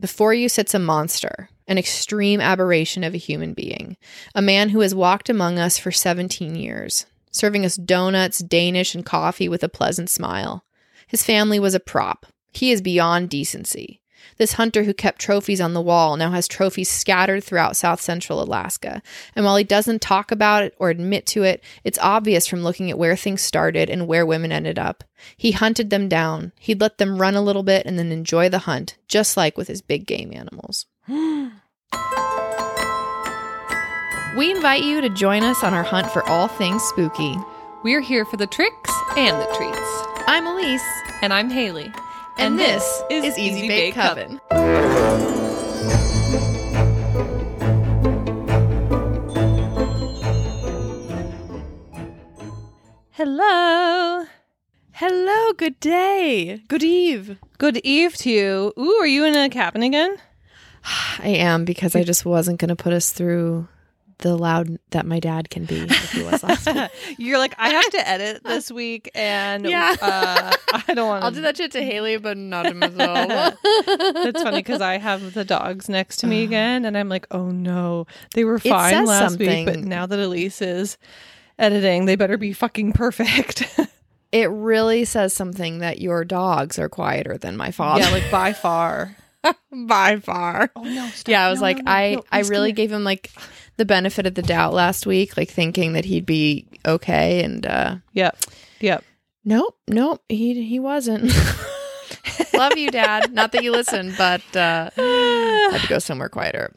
Before you sits a monster, an extreme aberration of a human being, a man who has walked among us for 17 years, serving us donuts, Danish, and coffee with a pleasant smile. His family was a prop. He is beyond decency. This hunter who kept trophies on the wall now has trophies scattered throughout South Central Alaska. And while he doesn't talk about it or admit to it, it's obvious from looking at where things started and where women ended up. He hunted them down. He'd let them run a little bit and then enjoy the hunt, just like with his big game animals. We invite you to join us on our hunt for all things spooky. We're here for the tricks and the treats. I'm Elise. And I'm Haley. And this is Easy Bake Coven. Hello. Hello, good day. Good eve. Good eve to you. Ooh, are you in a cabin again? I am, because I just wasn't going to put us through the loud that my dad can be if he was last week. You're like, I have to edit this week, and yeah. I don't want to. I'll do that shit to Haley, but not to myself. That's funny because I have the dogs next to me again, and I'm like, oh no, they were fine last week, but now that Elise is editing, they better be fucking perfect. It really says something that your dogs are quieter than my father. Yeah, like by far. By far. Oh no, stop. Yeah, I was I please, really gave him like the benefit of the doubt last week, like thinking that he'd be okay, and Yep. Nope, he wasn't. Love you, Dad. Not that you listen, but had to go somewhere quieter.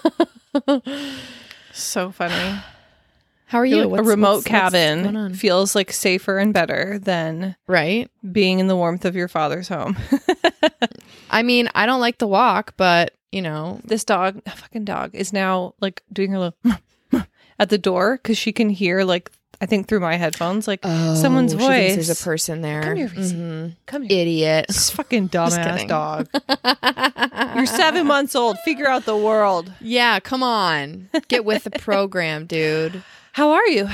So funny. How are you? Like a remote cabin feels like safer and better than being in the warmth of your father's home. I mean, I don't like the walk, but you know, this fucking dog is now like doing her little at the door because she can hear, like, I think through my headphones, like someone's voice. She thinks there's a person there. Come here, mm-hmm. Come here, idiot. This fucking dumbass dog. You're 7 months old. Figure out the world. Yeah, come on, get with the program, dude. How are you?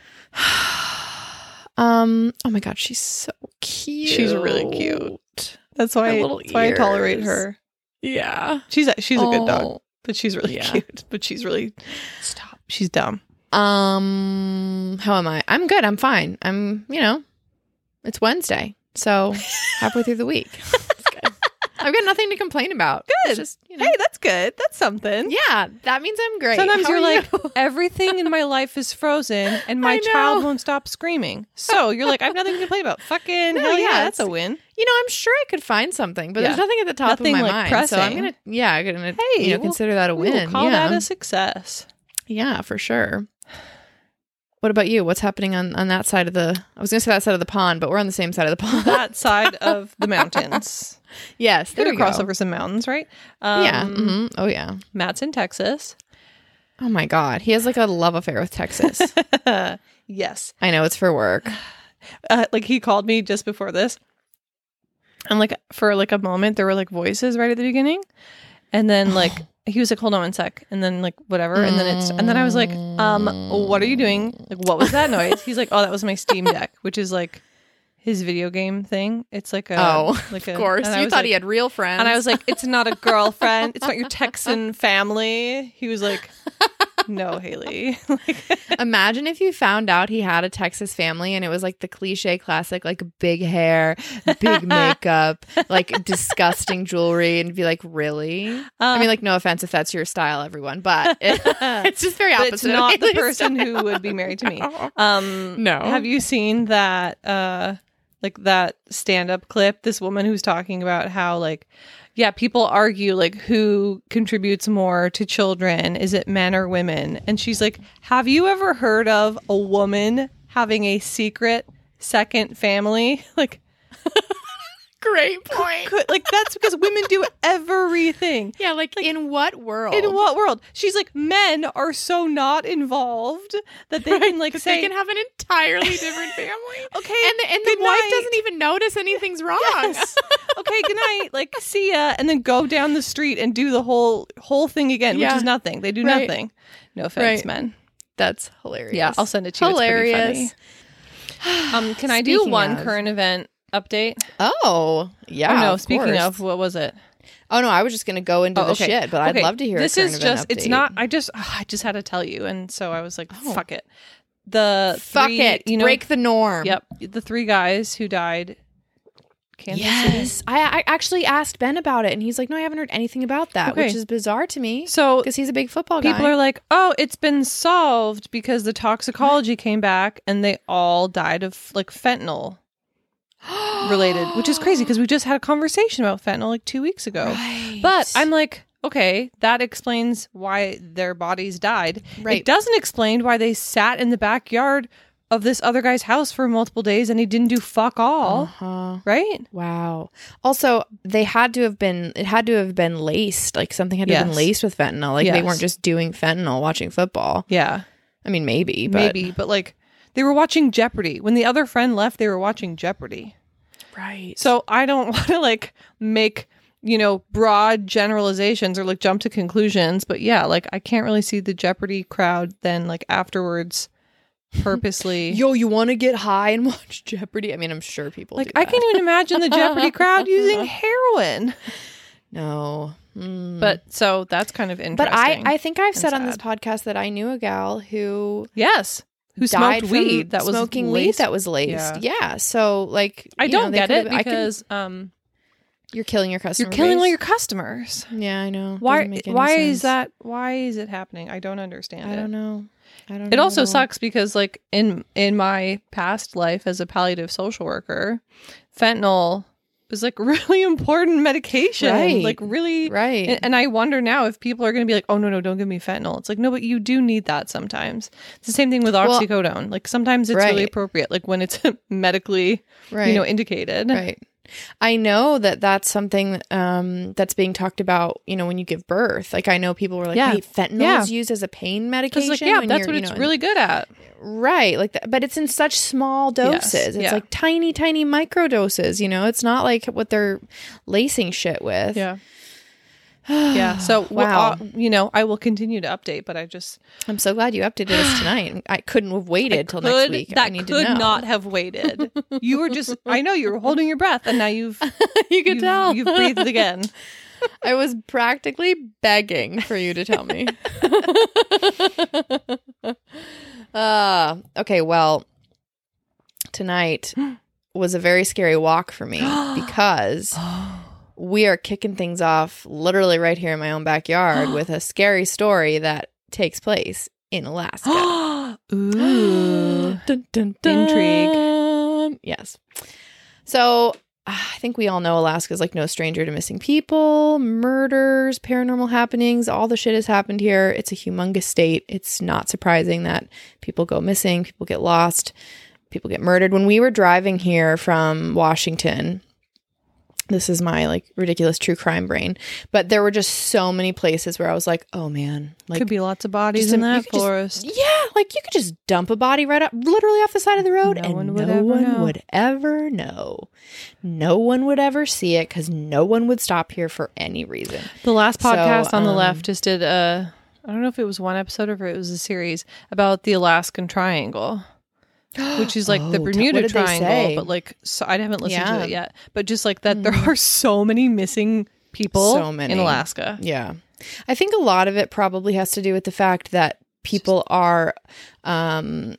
Oh my god, she's so cute. She's really cute. That's why I tolerate her. Yeah. She's a good dog, but she's really cute. But she's really she's dumb. How am I? I'm good. I'm fine. It's Wednesday, so halfway through the week. It's good. I've got nothing to complain about. Good. Just, hey, that's good. That's something. Yeah, that means I'm great. Sometimes you're like, everything in my life is frozen and my child won't stop screaming. So you're like, I have nothing to complain about. Fucking hell yeah, that's a win. You know, I'm sure I could find something, but there's nothing at the top of my mind. Pressing. So I'm gonna consider that a win. Call that a success. Yeah, for sure. What about you? What's happening on that side of the... I was going to say that side of the pond, but we're on the same side of the pond. That side of the mountains. Yes, there we go. Cross over some mountains, right? Yeah. Mm-hmm. Oh, yeah. Matt's in Texas. Oh, my God. He has like a love affair with Texas. Yes. I know, it's for work. Like, he called me just before this. And like, for like a moment, there were like voices right at the beginning. And then like... He was like, hold on one sec. And then like, whatever. And then I was like, what are you doing? Like, what was that noise? He's like, oh, that was my Steam Deck, which is like his video game thing. It's like of course. You thought he had real friends. And I was like, it's not a girlfriend. It's not your Texan family. He was like, no, Haley. Imagine if you found out he had a Texas family and it was like the cliche classic, like big hair, big makeup, like disgusting jewelry, and be like, really? I mean, like, no offense if that's your style, everyone, but it's just very opposite. It's not the person who would be married to me. No. Have you seen that, like that stand-up clip? This woman who's talking about how like, yeah, people argue like who contributes more to children. Is it men or women? And she's like, have you ever heard of a woman having a secret second family? Like, great point. Like, that's because women do everything. Yeah, like in what world? In what world? She's like, men are so not involved that they can like say they can have an entirely different family. Okay, and the wife doesn't even notice anything's wrong. Yes. Okay, good night. Like, see ya, and then go down the street and do the whole thing again, which is nothing. They do nothing. No offense, men. That's hilarious. Yeah, I'll send it to you. Hilarious. It's pretty funny. Can I do one current event update? Oh, yeah. Oh, no, speaking of, what was it? Oh no, I was just going to go into the shit, but I'd love to hear this a is current event just update. it's not I just had to tell you, and so I was like, fuck it. The Fuck three, it. you know, Break the norm. Yep. The 3 guys who died. Kansas City. I actually asked Ben about it, and he's like, no, I haven't heard anything about that, Okay. which is bizarre to me. So Because he's a big football guy. people are like, oh, it's been solved because the toxicology came back and they all died of like fentanyl related, which is crazy because we just had a conversation about fentanyl like 2 weeks ago. Right. But I'm like, okay, that explains why their bodies died. Right. It doesn't explain why they sat in the backyard of this other guy's house for multiple days and he didn't do fuck all. Right? Wow. Also, it had to have been laced. Like something had to have been Yes. laced with fentanyl. Like they Yes. weren't just doing fentanyl watching football. Yeah. I mean, maybe, but like they were watching Jeopardy. When the other friend left, they were watching Jeopardy. right. So I don't want to like make, broad generalizations or like jump to conclusions, but yeah, like I can't really see the Jeopardy crowd then like afterwards purposely. Yo, you want to get high and watch Jeopardy? I mean, I'm sure people Like do I that. can't even imagine the Jeopardy crowd using heroin. No. But so that's kind of interesting. But I think I've said on this sad. podcast that I knew a gal who Yes. Who died smoked from weed that was smoking weed laced. that was laced. Yeah. So like I don't they get it could've- I can- because you're killing your customer. you're killing all base. your customers. Yeah, I know. Why Doesn't make any why sense. is that? Why is it happening? I don't understand I it. don't know. It also at all. sucks because like in my past life as a palliative social worker, fentanyl was like really important medication. Right. Like really Right. and I wonder now if people are going to be like, "Oh no, don't give me fentanyl." It's like, "No, but you do need that sometimes." It's the same thing with oxycodone. Like sometimes it's really Right. appropriate like when it's medically, Right. indicated. Right. I know that that's something that's being talked about, when you give birth. Like I know people were like, Yeah. wait, fentanyl Yeah. is used as a pain It's medication? like, yeah, when that's you're, what it's really good at. Right. Like that, but it's in such small doses. Yes. It's Yeah. like tiny, tiny micro doses, It's not like what they're lacing shit with. Yeah. Yeah. So, Wow. I will continue to update, but I'm so glad you updated us tonight. I couldn't have waited till next week. I That need to could know. not have waited. You were just, I know you were holding your breath and now you've You tell. You've breathed again. I was practically begging for you to tell me. Okay, well, tonight was a very scary walk for me because we are kicking things off literally right here in my own backyard with a scary story that takes place in Alaska. Ooh. Dun, dun, dun. Intrigue. Yes. So I think we all know Alaska is like no stranger to missing people, murders, paranormal happenings. All the shit has happened here. It's a humongous state. It's not surprising that people go missing, people get lost, people get murdered. When we were driving here from Washington, this is my like ridiculous true crime brain, but there were just so many places where I was like, oh man, like Could be lots of bodies just in you that could just- forest. yeah, like you could just dump a body right up, literally off the side of the road, No and one would no ever one know. would ever know. No one would ever see it because no one would stop here for any reason. The last So, podcast on the left just did I don't know if it was one episode or if it was a series about the Alaskan Triangle. Which is like the Oh, what Bermuda did they say? Triangle, but like so I haven't listened Yeah. to it yet. But just like that, there are so many missing people So many. in Alaska. Yeah. I think a lot of it probably has to do with the fact that people are, oh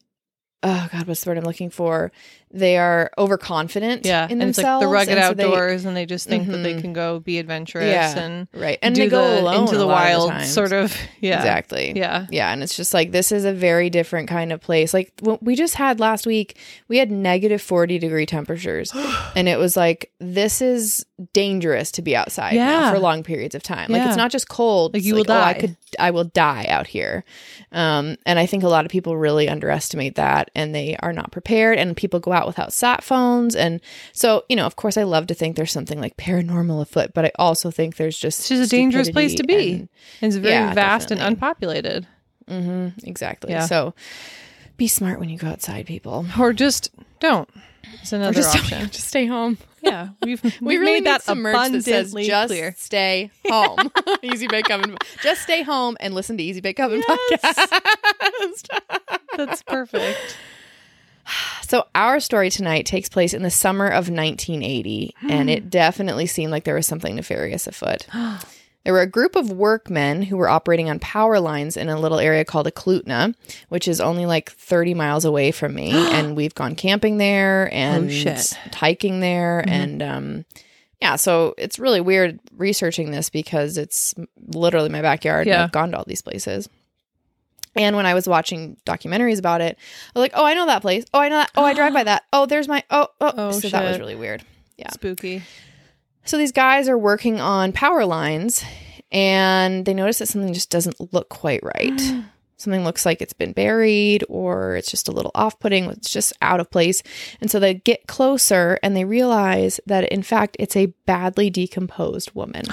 God, what's the word I'm looking for? They are overconfident Yeah, in and it's themselves. like the rugged and so they- outdoors, and they just think that they can go be adventurous and right. And do they go the alone into the a lot of wild times. sort of. Yeah, Exactly. Yeah. Yeah. And it's just like, this is a very different kind of place. Like what we just had last week, we had negative 40-degree temperatures. And it was like, this is dangerous to be outside now Yeah. for long periods of time. Like Yeah. it's not just cold. Like, it's you will die. I will die out here. And I think a lot of people really underestimate that and they are not prepared, and people go out without sat phones. And so, of course I love to think there's something like paranormal afoot, but I also think there's just It's just a dangerous place to be. and- And it's very Yeah, vast and definitely. unpopulated. Exactly. Yeah. So be smart when you go outside, people. Or just don't. It's another Or just, option. just stay home. Yeah, we've We really made that need some merch that says abundantly just clear. stay home. Easy Bake Oven. Just stay home and listen to Easy Bake Oven podcast. That's perfect. So our story tonight takes place in the summer of 1980, and it definitely seemed like there was something nefarious afoot. There were a group of workmen who were operating on power lines in a little area called Eklutna, which is only like 30 miles away from me. And we've gone camping there and hiking there. And yeah, so it's really weird researching this because it's literally my backyard. And I've gone to all these places. And when I was watching documentaries about it, I was like, oh, I know that place. Oh, I know that. Oh, I drive by that. Oh, there's my, so that was really weird. Yeah. Spooky. So these guys are working on power lines and they notice that something just doesn't look quite right. Something looks like it's been buried or it's just a little off-putting. It's just out of place. And so they get closer and they realize that, in fact, it's a badly decomposed woman.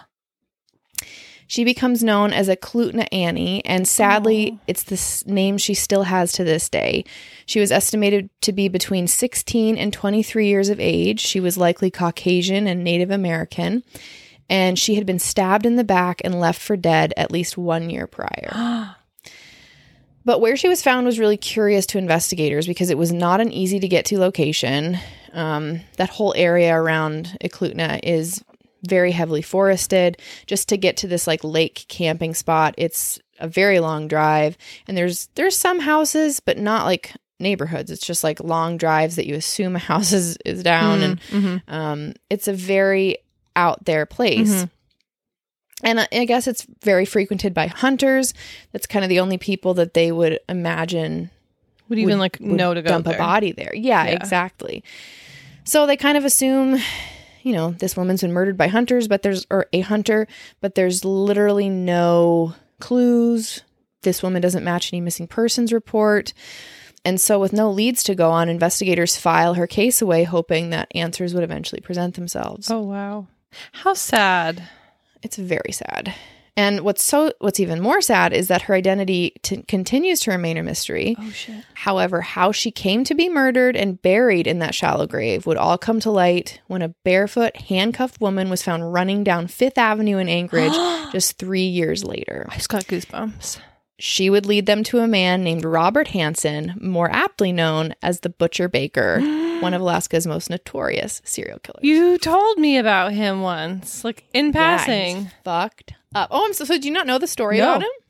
She becomes known as Eklutna Annie, and sadly, it's the name she still has to this day. She was estimated to be between 16 and 23 years of age. She was likely Caucasian and Native American, and she had been stabbed in the back and left for dead at least 1 year prior. But where she was found was really curious to investigators because it was not an easy to get to location. That whole area around Eklutna is very heavily forested. Just to get to this like lake camping spot, it's a very long drive, and there's some houses, but not like neighborhoods. It's just like long drives that you assume a house is down, and it's a very out there place. And I guess it's very frequented by hunters. That's kind of the only people that they would imagine would even like know to go dump a body there. Yeah, exactly. So they kind of assume, you know, this woman's been murdered by hunters, but there's literally no clues. This woman doesn't match any missing persons report. And so with no leads to go on, investigators file her case away, hoping that answers would eventually present themselves. Oh, wow. How sad. It's very sad. And what's even more sad is that her identity continues to remain a mystery. Oh, shit. However, how she came to be murdered and buried in that shallow grave would all come to light when a barefoot, handcuffed woman was found running down Fifth Avenue in Anchorage just 3 years later. I just got goosebumps. She would lead them to a man named Robert Hansen, more aptly known as the Butcher Baker, one of Alaska's most notorious serial killers. You told me about him once, like in passing. Yeah, he's fucked up. Oh, so do you not know the story about him?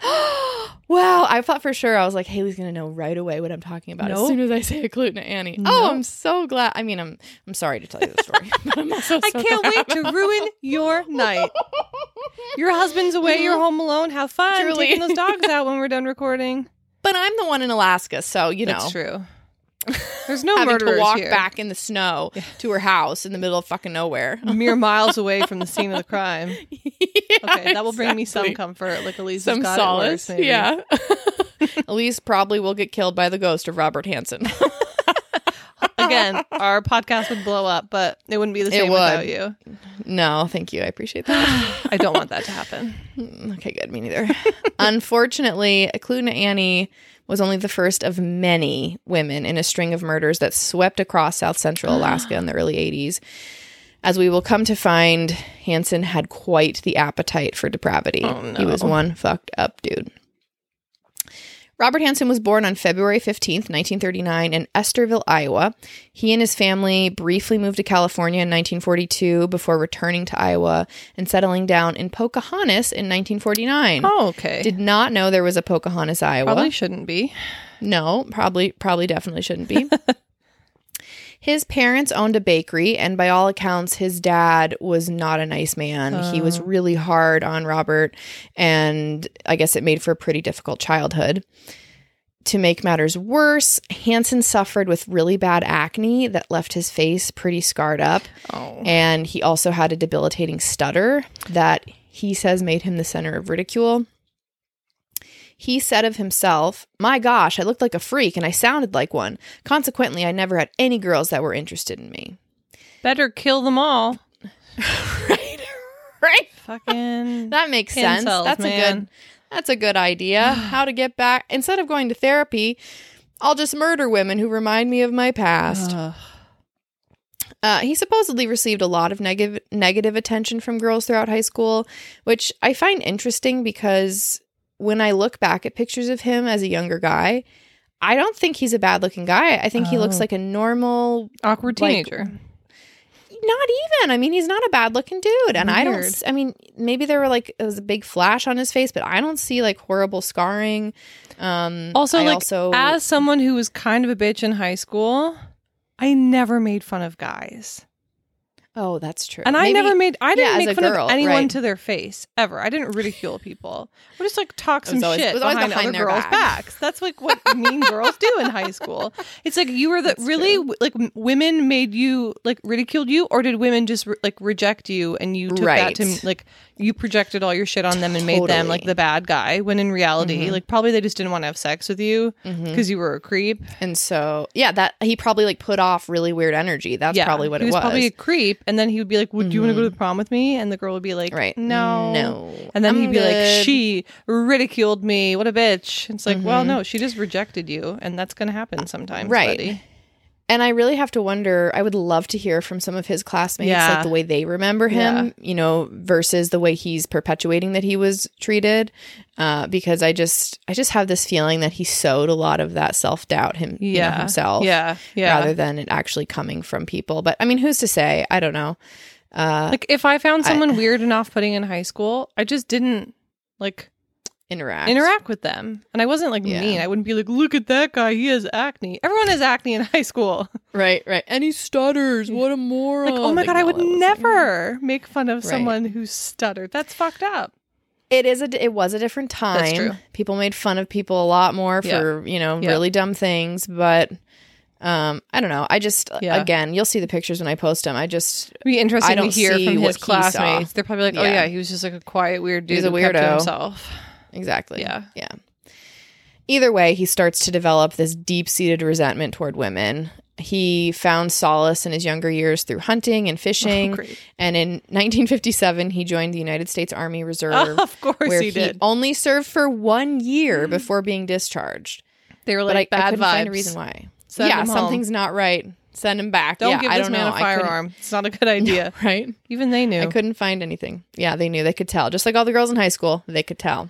Wow, I thought for sure, I was like, Haley's going to know right away what I'm talking about as soon as I say Eklutna Annie. Oh, I'm so glad. I mean, I'm sorry to tell you the story, but I'm also I can't wait to ruin your night. Your husband's away, you're home alone. Have fun taking those dogs out when we're done recording. But I'm the one in Alaska, so, you know. That's true. There's no having murderers to walk here. back in the snow to her house in the middle of fucking nowhere. Mere miles away from the scene of the crime. Yeah, okay, that will bring me some comfort. Like Elise some got solace. It worse, maybe. Yeah. Elise probably will get killed by the ghost of Robert Hansen. Again, our podcast would blow up, but it wouldn't be the same without you. No, thank you. I appreciate that. I don't want that to happen. Okay, good. Me neither. Unfortunately, Eklutna Annie was only the first of many women in a string of murders that swept across South Central Alaska in the early 80s. As we will come to find, Hansen had quite the appetite for depravity. Oh, no. He was one fucked up dude. Robert Hansen was born on February 15th, 1939 in Esterville, Iowa. He and his family briefly moved to California in 1942 before returning to Iowa and settling down in Pocahontas in 1949. Oh, okay. Did not know there was a Pocahontas, Iowa. Probably shouldn't be. No, probably definitely shouldn't be. His parents owned a bakery, and by all accounts, his dad was not a nice man. He was really hard on Robert, and I guess it made for a pretty difficult childhood. To make matters worse, Hansen suffered with really bad acne that left his face pretty scarred up, and he also had a debilitating stutter that he says made him the center of ridicule. He said of himself, "My gosh, I looked like a freak and I sounded like one. Consequently, I never had any girls that were interested in me." Better kill them all. Right. Fucking that makes sense. That's a good idea. How to get back. Instead of going to therapy, I'll just murder women who remind me of my past. He supposedly received a lot of negative attention from girls throughout high school, which I find interesting because when I look back at pictures of him as a younger guy, I don't think he's a bad looking guy. I think he looks like a normal, awkward teenager. Not even. I mean, he's not a bad looking dude. And Weird. I mean, maybe there were like, it was a big flash on his face, but I don't see like horrible scarring. Also, as someone who was kind of a bitch in high school, I never made fun of guys. Oh, that's true. And I didn't make fun girl, of anyone right. to their face ever. I didn't ridicule people. I just like talk some It shit was always behind other their girls' back. backs. That's like what mean girls do in high school. It's like you were like women made you like ridiculed you, or did women just like reject you and you took that to like you projected all your shit on them and made them like the bad guy, when in reality like probably they just didn't want to have sex with you because you were a creep. And so that he probably like put off really weird energy. That's probably what it was. He was probably a creep, and then he would be like, "Would you want to go to the prom with me?" And the girl would be like, no. And then he'd be like, "She ridiculed me. What a bitch." It's like, well, no, she just rejected you, and that's going to happen sometimes, right? buddy. And I really have to wonder, I would love to hear from some of his classmates, like the way they remember him, you know, versus the way he's perpetuating that he was treated. Because I just have this feeling that he sowed a lot of that self-doubt himself. Yeah. Rather than it actually coming from people. But I mean, who's to say? I don't know. Like if I found someone weird and off-putting in high school, I just didn't like interact with them. And I wasn't like mean. I wouldn't be like, look at that guy, he has acne. Everyone has acne in high school. Right. And he stutters. What a moron. Like, oh my God, I would never make fun of someone who stuttered. That's fucked up. It was a different time. That's true. People made fun of people a lot more for, really dumb things. But I don't know. I just, again, you'll see the pictures when I post them. It'd be interesting to hear from his classmates. Saw. They're probably like, oh yeah, he was just like a quiet, weird dude. He's a weirdo. Kept to himself. Exactly. Yeah. Either way, he starts to develop this deep-seated resentment toward women. He found solace in his younger years through hunting and fishing. And in 1957, he joined the United States Army Reserve. Of course where he did. Only served for 1 year before being discharged. They were like, but I bad couldn't vibes. find a reason why. Send him home. Something's not right. Send him back. Don't give this man a firearm. It's not a good idea. Right? Even they knew. I couldn't find anything. Yeah, they knew. They could tell. Just like all the girls in high school, they could tell.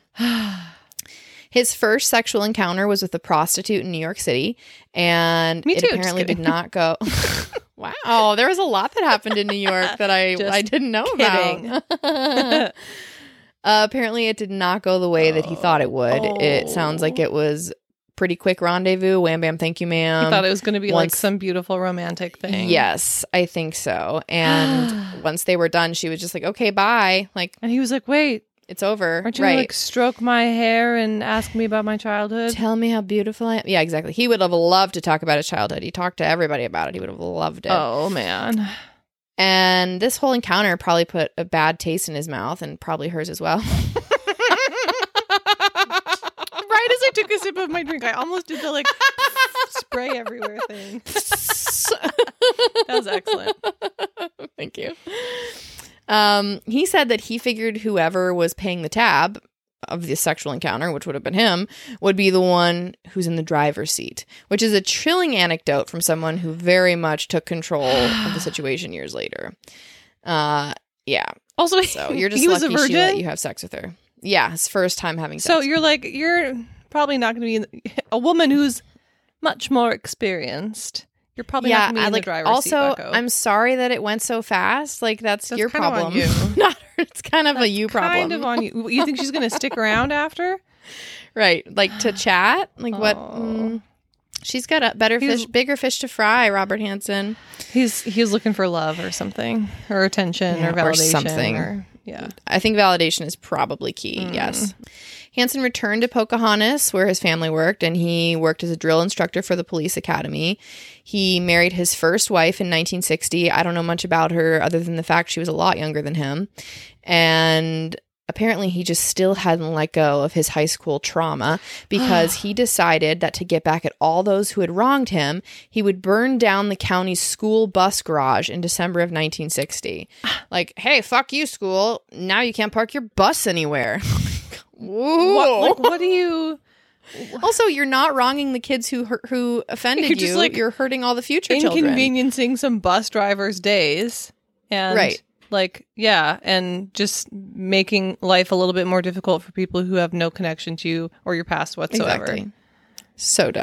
His first sexual encounter was with a prostitute in New York City, and Me too, it apparently did not go. Wow, there was a lot that happened in New York that I didn't know about. Apparently, it did not go the way that he thought it would. It sounds like it was pretty quick rendezvous. Wham, bam, thank you, ma'am. I thought it was going to be like some beautiful romantic thing. Yes, I think so. And once they were done, she was just like, "Okay, bye." Like, and he was like, "Wait. It's over. Aren't you gonna, like, stroke my hair and ask me about my childhood? Tell me how beautiful I am." Yeah, exactly. He would have loved to talk about his childhood. He talked to everybody about it. He would have loved it. Oh, man. And this whole encounter probably put a bad taste in his mouth, and probably hers as well. Right as I took a sip of my drink, I almost did the like spray everywhere thing. That was excellent. Thank you. He said that he figured whoever was paying the tab of the sexual encounter, which would have been him, would be the one who's in the driver's seat, which is a chilling anecdote from someone who very much took control of the situation years later. Yeah. Also, so you're just he was lucky a virgin? she let you have sex with her. Yeah, his first time having sex. So you're probably not going to be a woman who's much more experienced. You're probably not going to be in the driver's seat, Bucko. I'm sorry that it went so fast. Like, that's your problem. On you. Not her. It's kind of a you problem. Kind of on you. You think she's going to stick around after? Right. Like, to chat? Like, what? She's got a bigger fish to fry, Robert Hansen. He was looking for love or something, or attention, or validation. Or something. I think validation is probably key, yes. Hansen returned to Pocahontas, where his family worked, and he worked as a drill instructor for the police academy. He married his first wife in 1960. I don't know much about her other than the fact she was a lot younger than him. And apparently he just still hadn't let go of his high school trauma, because he decided that to get back at all those who had wronged him, he would burn down the county's school bus garage in December of 1960. Like, hey, fuck you, school. Now you can't park your bus anywhere. What do you... Also, you're not wronging the kids who offended you. Like, you're hurting all the future children. Inconveniencing some bus drivers' days. And right. Like, yeah, and just making life a little bit more difficult for people who have no connection to you or your past whatsoever. Exactly. So dumb.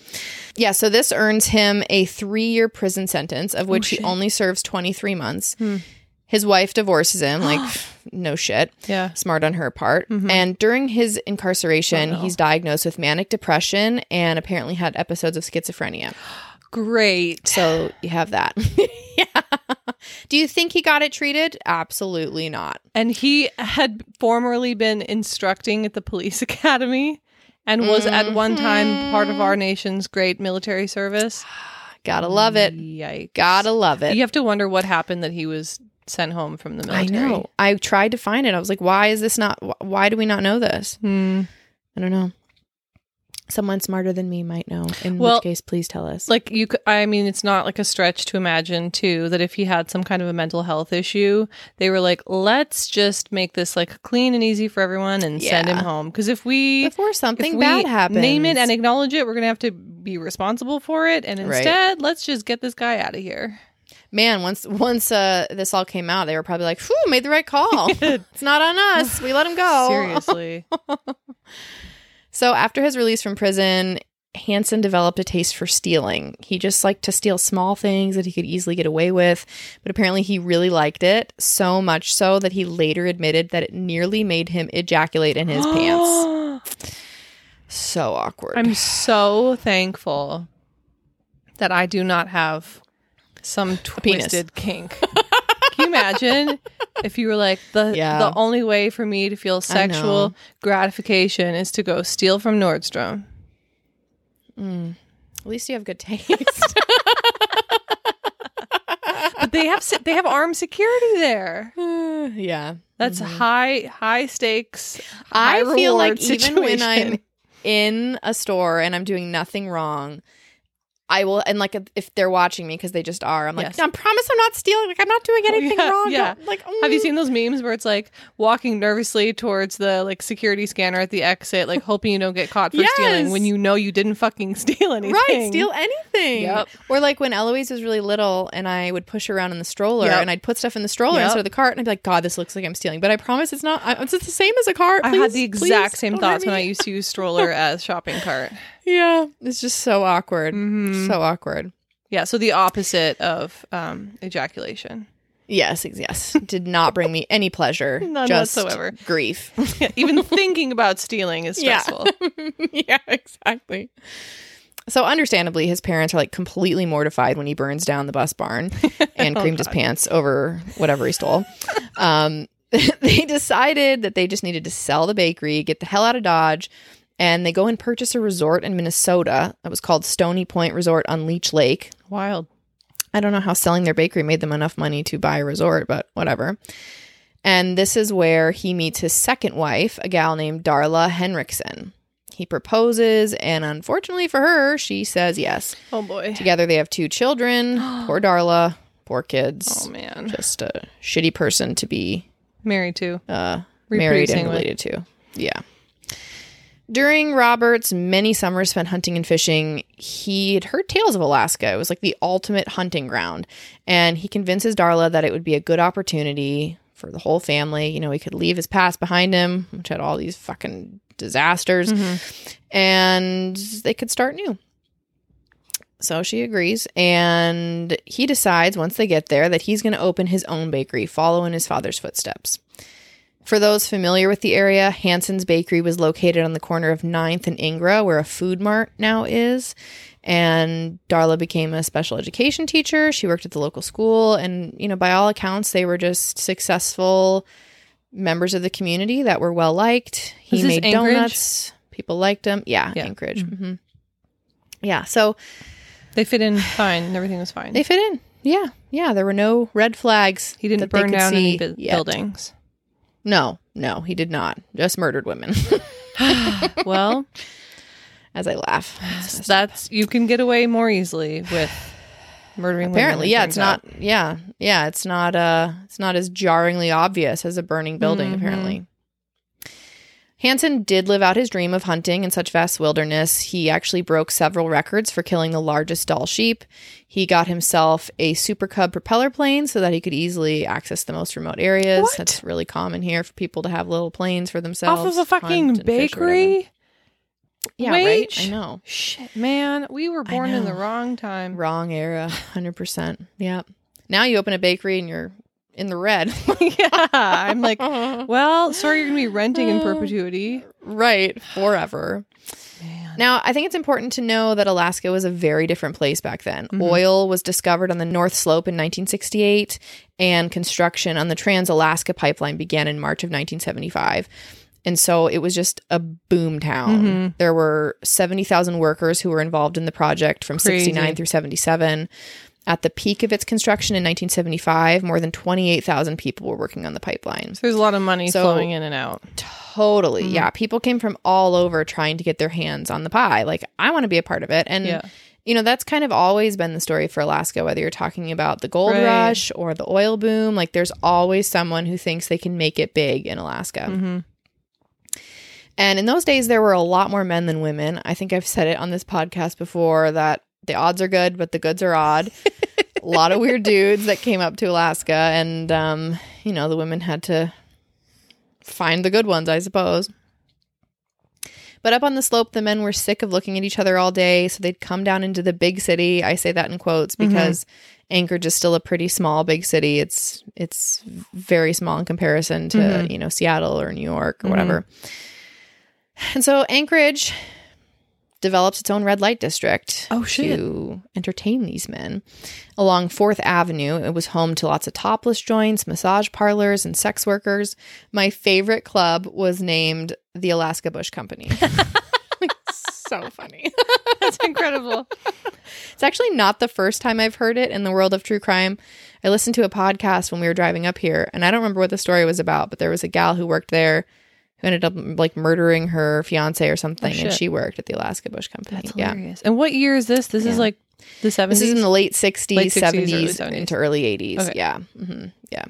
Yeah, so this earns him a 3-year prison sentence, of which he only serves 23 months. His wife divorces him, like, no shit. Yeah. Smart on her part. And during his incarceration, he's diagnosed with manic depression and apparently had episodes of schizophrenia. Great. So you have that. Yeah. Do you think he got it treated? Absolutely not. And he had formerly been instructing at the police academy and was at one time part of our nation's great military service. Gotta love it. Yikes. Gotta love it. You have to wonder what happened that he was sent home from the military. I know. I tried to find it. I was like, why is this not, why do we not know this? I don't know. Someone smarter than me might know. In which case, please tell us. Like you could, I mean, it's not like a stretch to imagine too that if he had some kind of a mental health issue, they were like, let's just make this like clean and easy for everyone and send him home. Because before something bad happens, name it and acknowledge it, we're gonna have to be responsible for it. And instead, let's just get this guy out of here. Man, once this all came out, they were probably like, "Whew, made the right call. It's not on us. We let him go." Seriously. So after his release from prison, Hansen developed a taste for stealing. He just liked to steal small things that he could easily get away with, but apparently he really liked it, so much so that he later admitted that it nearly made him ejaculate in his pants. So awkward. I'm so thankful that I do not have some twisted kink. Can you imagine if you were like, the only way for me to feel sexual gratification is to go steal from Nordstrom? At least you have good taste. But they have armed security there. Yeah. That's high stakes. I feel like situation. Even when I'm in a store and I'm doing nothing wrong, I will, and like if they're watching me because they just are, I'm like, I promise I'm not stealing. Like I'm not doing anything wrong. Yeah. Like, have you seen those memes where it's like walking nervously towards the like security scanner at the exit, like hoping you don't get caught for stealing when you know you didn't fucking steal anything. Right, steal anything. Yep. Or like when Eloise was really little and I would push her around in the stroller and I'd put stuff in the stroller instead of the cart and I'd be like, God, this looks like I'm stealing. But I promise it's not. It's the same as a cart. Please, I had the exact same thoughts when I me. used to use stroller as shopping cart. Yeah, it's just so awkward. So awkward. Yeah, so the opposite of ejaculation. Yes. Did not bring me any pleasure. None just whatsoever. Grief. Even thinking about stealing is stressful. Yeah, exactly. So understandably, his parents are like completely mortified when he burns down the bus barn and creamed his pants over whatever he stole. They decided that they just needed to sell the bakery, get the hell out of Dodge, and they go and purchase a resort in Minnesota that was called Stony Point Resort on Leech Lake. Wild. I don't know how selling their bakery made them enough money to buy a resort, but whatever. And this is where he meets his second wife, a gal named Darla Henriksen. He proposes, and unfortunately for her, she says yes. Oh, boy. Together they have 2 children. Poor Darla. Poor kids. Oh, man. Just a shitty person to be married to. Married and related to. Yeah. During Robert's many summers spent hunting and fishing, he'd heard tales of Alaska. It was like the ultimate hunting ground. And he convinces Darla that it would be a good opportunity for the whole family. You know, he could leave his past behind him, which had all these fucking disasters, and they could start new. So she agrees, and he decides once they get there that he's going to open his own bakery, follow in his father's footsteps. For those familiar with the area, Hansen's Bakery was located on the corner of 9th and Ingra, where a food mart now is. And Darla became a special education teacher. She worked at the local school. And, you know, by all accounts, they were just successful members of the community that were well liked. He made donuts. People liked him. Yeah. Anchorage. Mm-hmm. Yeah. So they fit in fine and everything was fine. They fit in. Yeah. Yeah. There were no red flags. He didn't burn down any buildings. No, he did not. Just murdered women. Well, as I laugh, that's you can get away more easily with murdering women. Apparently, yeah, it's not. Yeah, it's not. It's not as jarringly obvious as a burning building. Apparently, Hansen did live out his dream of hunting in such vast wilderness. He actually broke several records for killing the largest Dall sheep. He got himself a Super Cub propeller plane so that he could easily access the most remote areas. What? That's really common here for people to have little planes for themselves. Off of a fucking bakery? Yeah, wage? right? I know. Shit, man. We were born in the wrong time. Wrong era, 100%. Yeah. Now you open a bakery and you're in the red. Yeah. I'm like, well, sorry, you're going to be renting in perpetuity. Right. Forever. Man. Now, I think it's important to know that Alaska was a very different place back then. Oil was discovered on the North Slope in 1968, and construction on the Trans-Alaska Pipeline began in March of 1975. And so it was just a boom town. There were 70,000 workers who were involved in the project from 69 through 77. At the peak of its construction in 1975, more than 28,000 people were working on the pipeline. So there's a lot of money flowing in and out. Totally. Yeah. People came from all over trying to get their hands on the pie. Like, I want to be a part of it. And, you know, that's kind of always been the story for Alaska, whether you're talking about the gold rush or the oil boom. Like, there's always someone who thinks they can make it big in Alaska. And in those days, there were a lot more men than women. I think I've said it on this podcast before that the odds are good, but the goods are odd. A lot of weird dudes that came up to Alaska, and, you know, the women had to find the good ones, I suppose. But up on the slope, the men were sick of looking at each other all day, so they'd come down into the big city. I say that in quotes because Anchorage is still a pretty small big city. It's very small in comparison to, you know, Seattle or New York or whatever. And so Anchorage develops its own red light district to entertain these men. Along 4th Avenue, it was home to lots of topless joints, massage parlors, and sex workers. My favorite club was named the Alaska Bush Company. So funny. That's incredible. It's actually not the first time I've heard it in the world of true crime. I listened to a podcast when we were driving up here, and I don't remember what the story was about, but there was a gal who worked there who ended up like murdering her fiance or something, and she worked at the Alaska Bush Company. That's hilarious. And what year is this? This is like the 70s? This is in the late 60s, Late 60s, 70s, early 70s. into early 80s. Okay. Yeah. Yeah.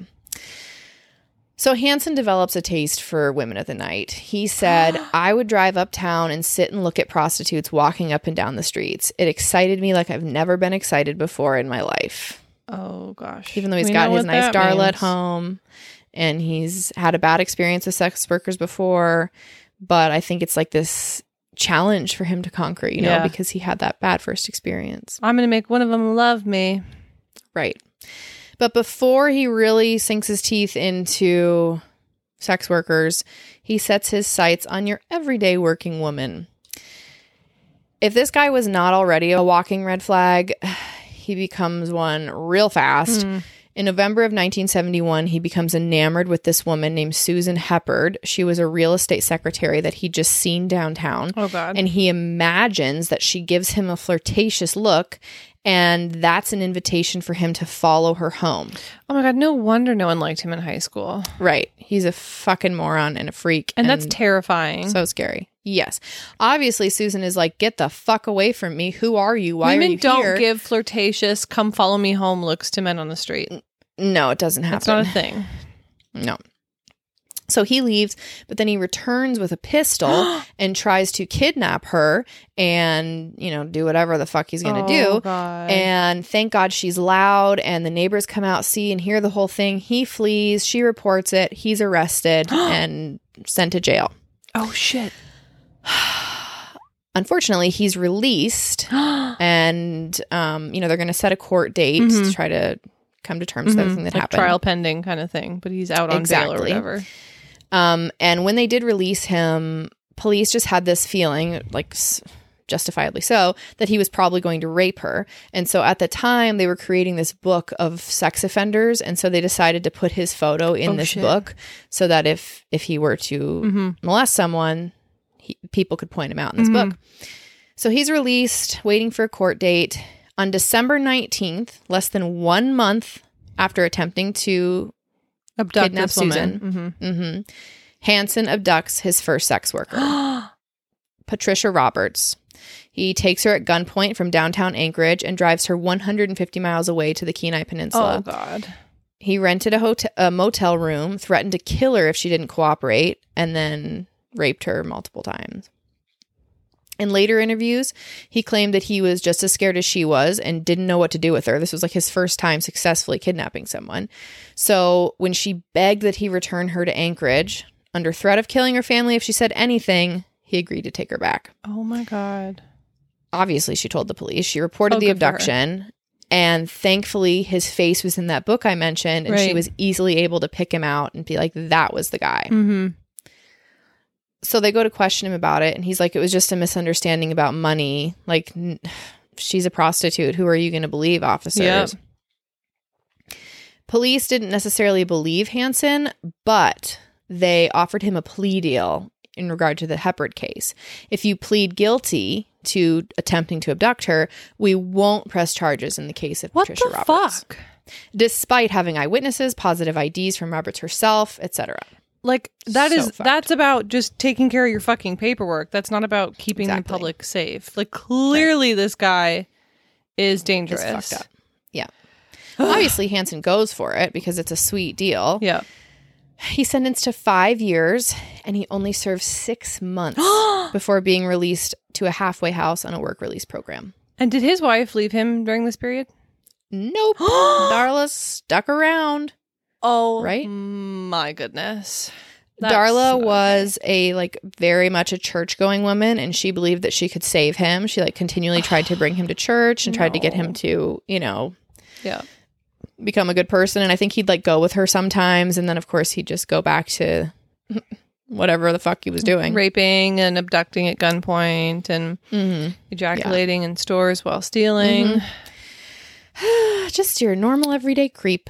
So Hansen develops a taste for women of the night. He said, I would drive uptown and sit and look at prostitutes walking up and down the streets. It excited me like I've never been excited before in my life. Oh, gosh. Even though he's got his nice starlet home and he's had a bad experience with sex workers before. But I think it's like this challenge for him to conquer, you know, because he had that bad first experience. I'm going to make one of them love me. Right. But before he really sinks his teeth into sex workers, he sets his sights on your everyday working woman. If this guy was not already a walking red flag, he becomes one real fast. In November of 1971, he becomes enamored with this woman named Susan Heppard. She was a real estate secretary that he'd just seen downtown. Oh, God. And he imagines that she gives him a flirtatious look, and that's an invitation for him to follow her home. Oh, my God. No wonder no one liked him in high school. Right. He's a fucking moron and a freak. And that's terrifying. So scary. Yes. Obviously, Susan is like, get the fuck away from me. Who are you? Why Women are you don't here? give flirtatious, come follow me home looks to men on the street. No, it doesn't happen. It's not a thing. No. So he leaves, but then he returns with a pistol and tries to kidnap her and, you know, do whatever the fuck he's going to do. God. And thank God she's loud and the neighbors come out, see and hear the whole thing. He flees. She reports it. He's arrested and sent to jail. Oh, shit. Unfortunately, he's released and, you know, they're going to set a court date to try to come to terms with everything that like happened. trial pending kind of thing, but he's out on bail or whatever. And when they did release him, police just had this feeling, like justifiably so, that he was probably going to rape her. And so at the time, they were creating this book of sex offenders. And so they decided to put his photo in this book so that if he were to molest someone, people could point him out in this book. So he's released, waiting for a court date. On December 19th, less than 1 month after attempting to Abduct kidnap this woman. Susan, Hansen abducts his first sex worker, Patricia Roberts. He takes her at gunpoint from downtown Anchorage and drives her 150 miles away to the Kenai Peninsula. Oh, God. He rented a motel room, threatened to kill her if she didn't cooperate, and then raped her multiple times. In later interviews, he claimed that he was just as scared as she was and didn't know what to do with her. This was like his first time successfully kidnapping someone. So when she begged that he return her to Anchorage, under threat of killing her family if she said anything, he agreed to take her back. Oh my God. Obviously, she told the police. She reported the good for her. abduction. And thankfully, his face was in that book I mentioned. And she Right. was easily able to pick him out and be like, that was the guy. Mm-hmm. So they go to question him about it. And he's like, it was just a misunderstanding about money. Like, she's a prostitute. Who are you going to believe, officers? Yep. Police didn't necessarily believe Hansen, but they offered him a plea deal in regard to the Heppard case. If you plead guilty to attempting to abduct her, we won't press charges in the case of What Patricia the Roberts. fuck? Despite having eyewitnesses, positive IDs from Roberts herself, etc. Like, that's fucked. about just taking care of your fucking paperwork. That's not about keeping the Exactly. public safe. Like, clearly this guy is dangerous. It's fucked up. Yeah. Obviously, Hansen goes for it because it's a sweet deal. Yeah. He's sentenced to 5 years, and he only served 6 months before being released to a halfway house on a work release program. And did his wife leave him during this period? Nope. Darla stuck around. Oh, Right? My goodness. That's Darla so was very much a church-going woman, and she believed that she could save him. She continually tried to bring him to church and tried to get him to, Yeah. become a good person. And I think he'd go with her sometimes, and then of course he'd just go back to whatever the fuck he was doing. Raping and abducting at gunpoint and ejaculating in stores while stealing. Just your normal everyday creep.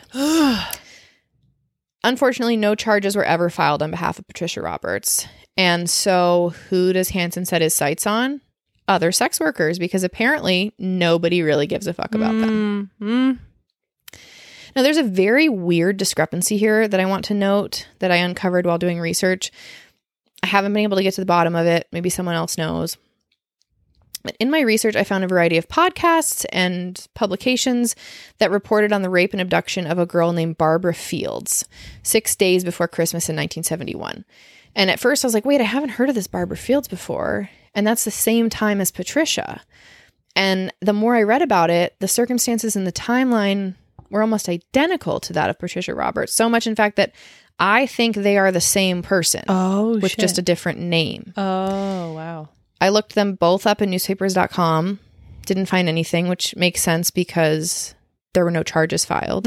Unfortunately, no charges were ever filed on behalf of Patricia Roberts. And so who does Hansen set his sights on? Other sex workers, because apparently nobody really gives a fuck about them. Mm-hmm. Now, there's a very weird discrepancy here that I want to note that I uncovered while doing research. I haven't been able to get to the bottom of it. Maybe someone else knows. But in my research, I found a variety of podcasts and publications that reported on the rape and abduction of a girl named Barbara Fields 6 days before Christmas in 1971. And at first I was like, wait, I haven't heard of this Barbara Fields before. And that's the same time as Patricia. And the more I read about it, the circumstances in the timeline were almost identical to that of Patricia Roberts. So much, in fact, that I think they are the same person with just a different name. Oh, wow. I looked them both up in newspapers.com. Didn't find anything, which makes sense because there were no charges filed.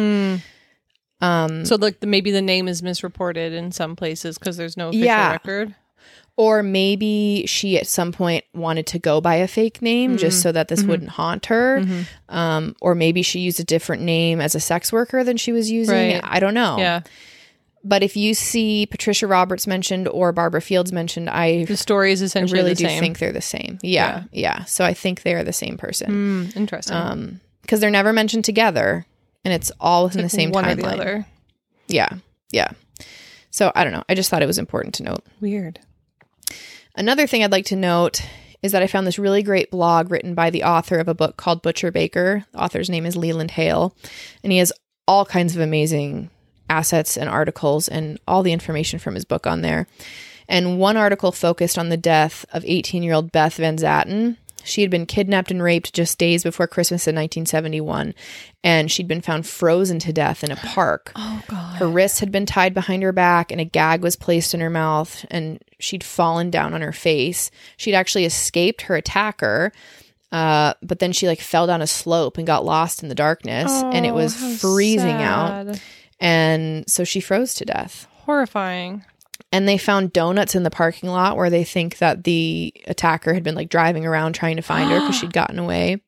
So maybe the name is misreported in some places because there's no official record. Or maybe she at some point wanted to go by a fake name just so that this wouldn't haunt her. Or maybe she used a different name as a sex worker than she was using. Right. I don't know. Yeah. But if you see Patricia Roberts mentioned or Barbara Fields mentioned, The story is essentially really the do same. think they're the same. Yeah. So I think they are the same person. Interesting. Because they're never mentioned together, and it's all within the same one timeline. or the other. Yeah. So I don't know. I just thought it was important to note. Weird. Another thing I'd like to note is that I found this really great blog written by the author of a book called Butcher Baker. The author's name is Leland Hale, and he has all kinds of amazing assets and articles and all the information from his book on there. And one article focused on the death of 18-year-old Beth Van Zatten. She had been kidnapped and raped just days before Christmas in 1971, and she'd been found frozen to death in a park. Oh, God. Her wrists had been tied behind her back, and a gag was placed in her mouth, and she'd fallen down on her face. She'd actually escaped her attacker, but then she fell down a slope and got lost in the darkness, and it was freezing out. And so she froze to death. Horrifying. And they found donuts in the parking lot where they think that the attacker had been driving around trying to find her because she'd gotten away.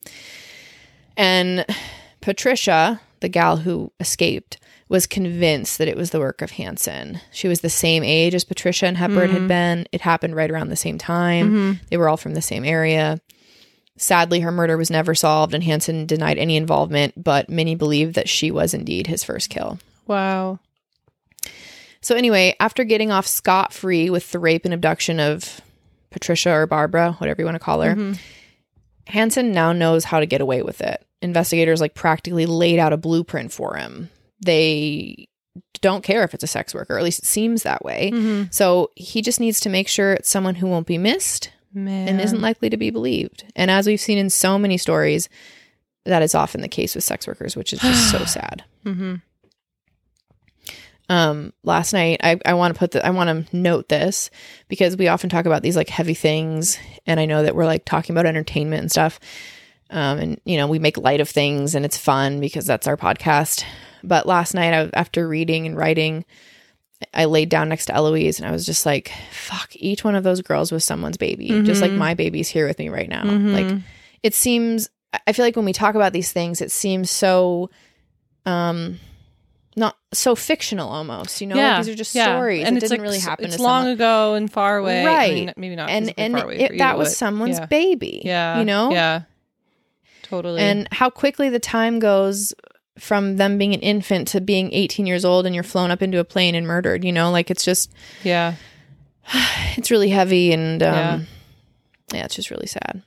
And Patricia, the gal who escaped, was convinced that it was the work of Hansen. She was the same age as Patricia and Heppard had been. It happened right around the same time. They were all from the same area. Sadly, her murder was never solved, and Hansen denied any involvement, but many believe that she was indeed his first kill. Wow. So anyway, after getting off scot-free with the rape and abduction of Patricia or Barbara, whatever you want to call her, Hansen now knows how to get away with it. Investigators practically laid out a blueprint for him. They don't care if it's a sex worker, or at least it seems that way. So he just needs to make sure it's someone who won't be missed and isn't likely to be believed. And as we've seen in so many stories, that is often the case with sex workers, which is just so sad. Last night, I want to note this because we often talk about these like heavy things, and I know that we're like talking about entertainment and stuff. And you know, we make light of things and it's fun because that's our podcast. But last night, after reading and writing, I laid down next to Eloise and I was just like, fuck, each one of those girls was someone's baby. Just like my baby's here with me right now. Like, it seems, I feel like when we talk about these things, it seems so, not so fictional almost, you know, like these are just stories. And it it's didn't like, really happen it's to long someone. ago and far away. Right. I mean, maybe not And far away for you, that was but someone's baby. Yeah. You know? Yeah. Totally. And how quickly the time goes from them being an infant to being 18 years old and you're flown up into a plane and murdered, you know, like it's just, it's really heavy and, yeah, it's just really sad.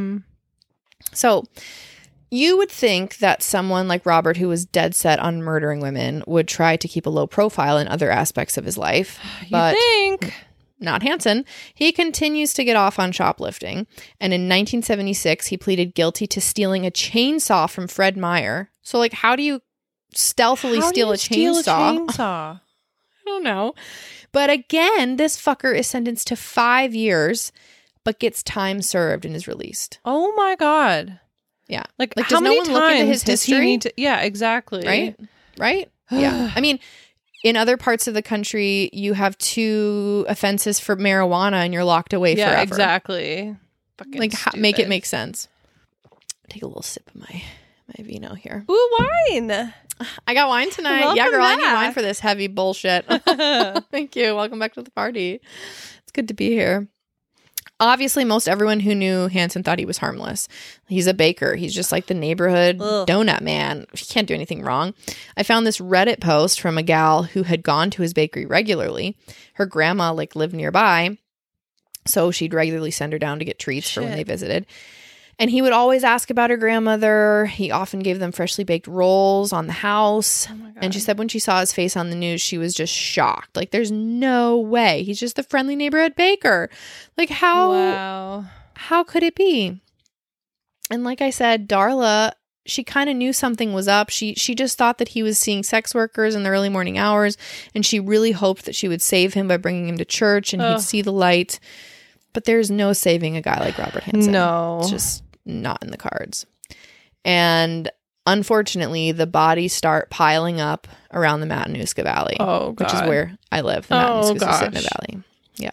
So you would think that someone like Robert, who was dead set on murdering women, would try to keep a low profile in other aspects of his life. But you think? Not Hansen. He continues to get off on shoplifting. And in 1976, he pleaded guilty to stealing a chainsaw from Fred Meyer. So, like, how do you stealthily steal a chainsaw? I don't know. But again, this fucker is sentenced to 5 years, but gets time served and is released. Oh my God. Yeah. Like how does many no one look into his does he history? need to, yeah, exactly. Right? Yeah. I mean, in other parts of the country, you have 2 offenses for marijuana and you're locked away forever. Yeah, exactly. Fucking like, make it make sense. Take a little sip of my vino here. Ooh, wine. I got wine tonight. Welcome yeah, girl, I back. need wine for this heavy bullshit. Thank you. Welcome back to the party. It's good to be here. Obviously, most everyone who knew Hansen thought he was harmless. He's a baker. He's just like the neighborhood donut man. He can't do anything wrong. I found this Reddit post from a gal who had gone to his bakery regularly. Her grandma like lived nearby, so she'd regularly send her down to get treats for when they visited. And he would always ask about her grandmother. He often gave them freshly baked rolls on the house. Oh my God. And she said when she saw his face on the news, she was just shocked. Like, there's no way. He's just the friendly neighborhood baker. Like, how could it be? And like I said, Darla, she kind of knew something was up. She just thought that he was seeing sex workers in the early morning hours. And she really hoped that she would save him by bringing him to church and he'd see the light. But there's no saving a guy like Robert Hansen. No. It's just not in the cards. And unfortunately, the bodies start piling up around the Matanuska Valley. Oh, God. Which is where I live. The Matanuska Valley. Yeah.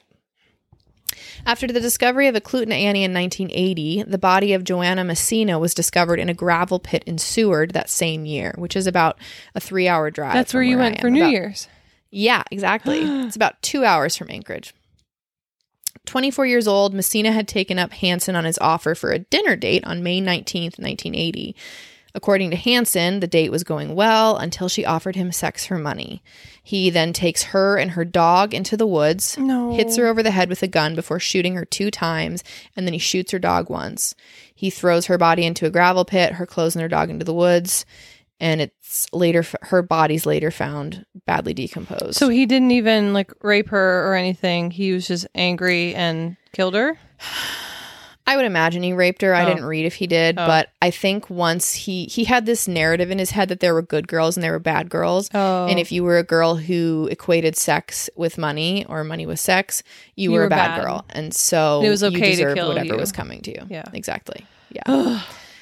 After the discovery of Eklutna Annie in 1980, the body of Joanna Messina was discovered in a gravel pit in Seward that same year, which is about a 3-hour drive. That's where you went for New Year's. Yeah, exactly. It's about 2 hours from Anchorage. 24 years old, Messina had taken up Hansen on his offer for a dinner date on May 19th, 1980. According to Hansen, the date was going well until she offered him sex for money. He then takes her and her dog into the woods, hits her over the head with a gun before shooting her 2 times, and then he shoots her dog once. He throws her body into a gravel pit, her clothes and her dog into the woods, and her body's later found badly decomposed. So he didn't even like rape her or anything. He was just angry and killed her? I would imagine he raped her. I didn't read if he did, but I think once he had this narrative in his head that there were good girls and there were bad girls. And if you were a girl who equated sex with money or money with sex, you were a bad girl. And so it was okay you deserved to kill whatever you. was coming to you. Yeah. Exactly. Yeah.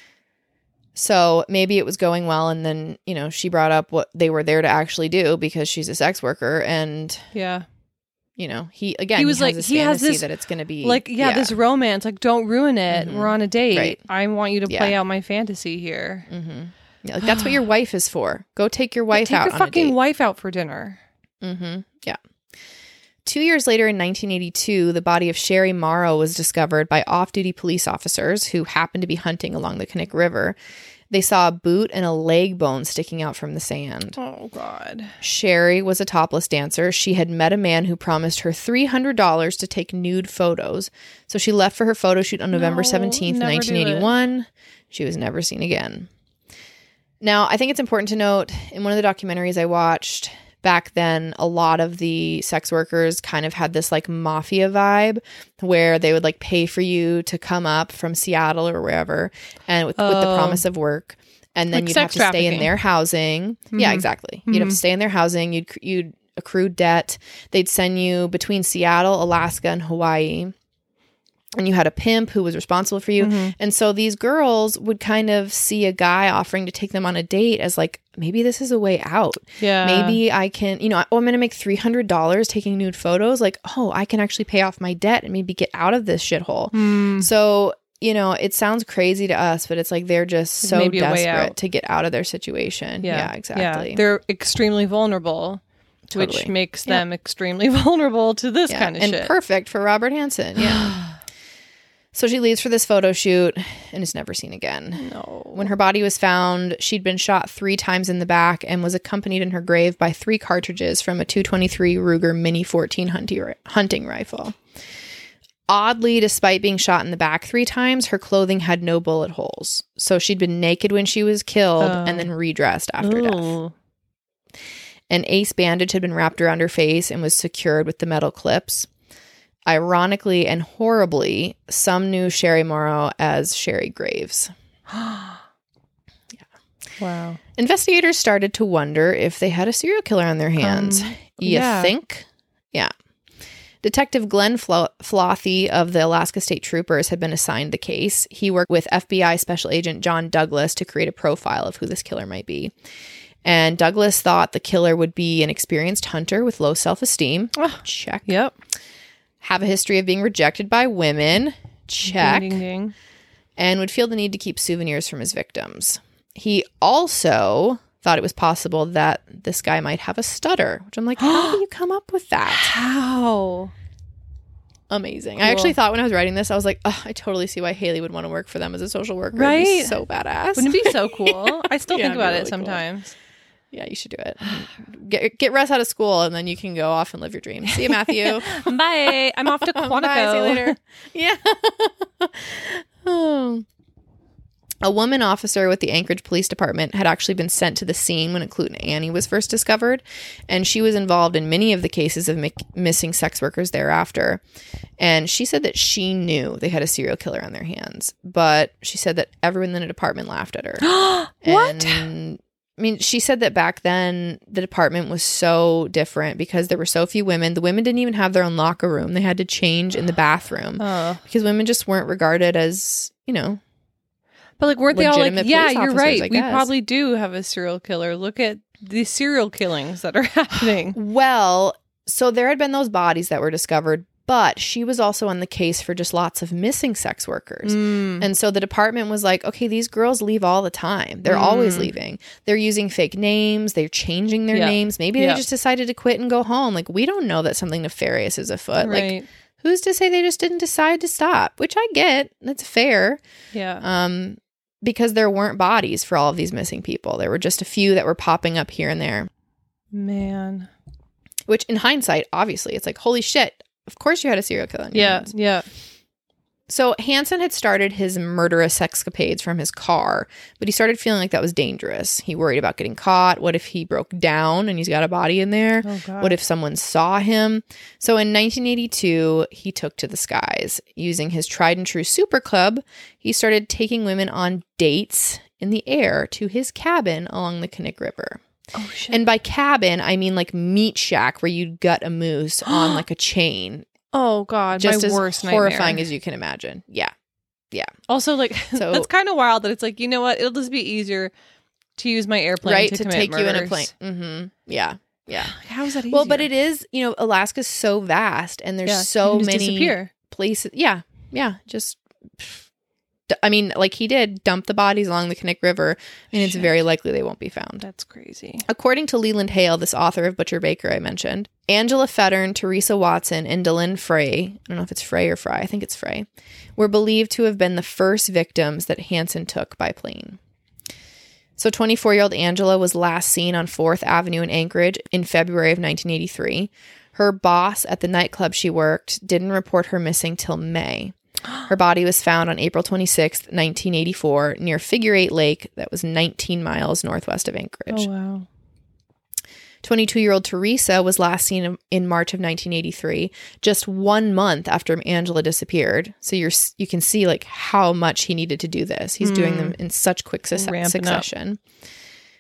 So maybe it was going well, and then, you know, she brought up what they were there to actually do because she's a sex worker, and you know, he was like, he has this that it's going to be like, this romance, like, don't ruin it. We're on a date. Right. I want you to play out my fantasy here. Yeah, like, that's what your wife is for. Go take your wife out. Take your fucking wife out for dinner. Yeah. 2 years later, in 1982, the body of Sherry Morrow was discovered by off-duty police officers who happened to be hunting along the Knik River. They saw a boot and a leg bone sticking out from the sand. Oh, God. Sherry was a topless dancer. She had met a man who promised her $300 to take nude photos. So she left for her photo shoot on November 17th, 1981. She was never seen again. Now, I think it's important to note, in one of the documentaries I watched, back then, a lot of the sex workers kind of had this like mafia vibe where they would like pay for you to come up from Seattle or wherever, and with the promise of work. And then like you'd have to stay in their housing. Yeah, exactly. You'd have to stay in their housing. You'd accrued debt. They'd send you between Seattle, Alaska, and Hawaii. And you had a pimp who was responsible for you. And so these girls would kind of see a guy offering to take them on a date as like, maybe this is a way out. Yeah. Maybe I can, I'm going to make $300 taking nude photos. Like, oh, I can actually pay off my debt and maybe get out of this shithole. So, it sounds crazy to us, but it's like they're just so maybe desperate to get out of their situation. Yeah, exactly. Yeah. They're extremely vulnerable, which makes them extremely vulnerable to this kind of shit. And perfect for Robert Hansen. Yeah. So she leaves for this photo shoot and is never seen again. No. When her body was found, she'd been shot 3 times in the back and was accompanied in her grave by 3 cartridges from a .223 Ruger Mini 14 hunting rifle. Oddly, despite being shot in the back 3 times, her clothing had no bullet holes. So she'd been naked when she was killed and then redressed after death. An ace bandage had been wrapped around her face and was secured with the metal clips. Ironically and horribly, some knew Sherry Morrow as Sherry Graves. Wow. Investigators started to wonder if they had a serial killer on their hands. You think? Yeah. Detective Glenn Flothy of the Alaska State Troopers had been assigned the case. He worked with FBI Special Agent John Douglas to create a profile of who this killer might be. And Douglas thought the killer would be an experienced hunter with low self-esteem. Check. Yep. Have a history of being rejected by women. Check. Ding, ding, ding. And would feel the need to keep souvenirs from his victims. He also thought it was possible that this guy might have a stutter, which I'm like, how do you come up with that? How? Amazing. Cool. I actually thought when I was writing this, I was like, oh, I totally see why Haley would want to work for them as a social worker. Right? It'd be so badass. Wouldn't it be so cool? I still think about really it sometimes. Cool. Yeah, you should do it. Get Russ out of school, and then you can go off and live your dreams. See you, Matthew. Bye. I'm off to Quantico. Bye, see you later. Yeah. A woman officer with the Anchorage Police Department had actually been sent to the scene when Clute and Annie was first discovered, and she was involved in many of the cases of missing sex workers thereafter. And she said that she knew they had a serial killer on their hands, but she said that everyone in the department laughed at her. What? And I mean, she said that back then the department was so different because there were so few women. The women didn't even have their own locker room. They had to change in the bathroom because women just weren't regarded as, but like, weren't they all like, yeah, you're right. I We guess. probably do have a serial killer. Look at the serial killings that are happening. Well, so there had been those bodies that were discovered, but she was also on the case for just lots of missing sex workers. And so the department was like, okay, these girls leave all the time. They're always leaving. They're using fake names. They're changing their names. Maybe they just decided to quit and go home. Like, we don't know that something nefarious is afoot. Right. Like, who's to say they just didn't decide to stop? Which I get. That's fair. Yeah. Because there weren't bodies for all of these missing people. There were just a few that were popping up here and there. Man. Which in hindsight, obviously, it's like, holy shit. Of course you had a serial killer on your hands. Yeah. So Hansen had started his murderous sexcapades from his car, but he started feeling like that was dangerous. He worried about getting caught. What if he broke down and he's got a body in there? Oh, God. What if someone saw him? So in 1982, he took to the skies. Using his tried and true super club, he started taking women on dates in the air to his cabin along the Knik River. Oh, shit. And by cabin, I mean like meat shack where you'd gut a moose on like a chain. Oh, God. Just my as worst horrifying nightmare. as you can imagine. Yeah. Also, like, So- that's kind of wild that it's like, you know what? It'll just be easier to use my airplane Right, to to commit take murders. you in a plane. Mm-hmm. Yeah. How is that easier? Well, but it is, Alaska's so vast and there's so you can just many disappear. places. Yeah. Just, I mean, like he did dump the bodies along the Knik River, and it's Shit. very likely they won't be found. That's crazy. According to Leland Hale, this author of Butcher Baker I mentioned, Angela Fettern, Teresa Watson, and Dylan Frey, I don't know if it's Frey or Fry, I think it's Frey, were believed to have been the first victims that Hansen took by plane. So 24-year-old Angela was last seen on 4th Avenue in Anchorage in February of 1983. Her boss at the nightclub she worked didn't report her missing till May. Her body was found on April 26th, 1984, near Figure 8 Lake that was 19 miles northwest of Anchorage. Oh, wow. 22-year-old Teresa was last seen in March of 1983, just 1 month after Angela disappeared. So you can see like how much he needed to do this. He's doing them in such quick Ramping up. succession.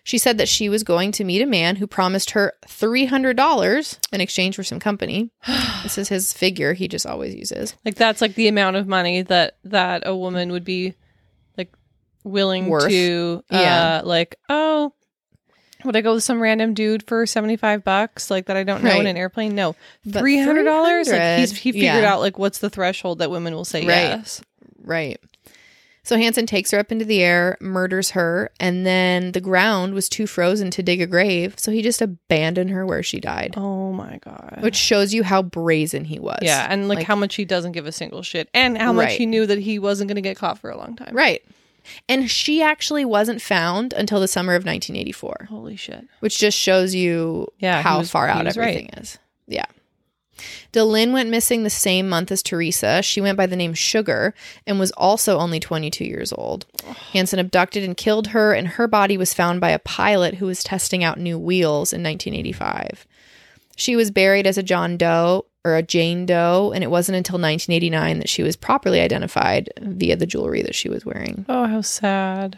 She said that she was going to meet a man who promised her $300 in exchange for some company. This is his figure he just always uses. Like, that's like the amount of money that a woman would be like willing to, like, oh, would I go with some random dude for $75 like that I don't know in an airplane? No. $300? Like, he figured out like what's the threshold that women will say yes. Right. So Hansen takes her up into the air, murders her, and then the ground was too frozen to dig a grave, so he just abandoned her where she died. Oh my God. Which shows you how brazen he was. Yeah, and like how much he doesn't give a single shit, and how much he knew that he wasn't going to get caught for a long time. Right. And she actually wasn't found until the summer of 1984. Holy shit. Which just shows you how far out everything is. Yeah. DeLynn went missing the same month as Teresa. She went by the name Sugar and was also only 22 years old. Hansen abducted and killed her, and her body was found by a pilot who was testing out new wheels in 1985. She was buried as a John Doe or a Jane Doe, and it wasn't until 1989 that she was properly identified via the jewelry that she was wearing. Oh, how sad.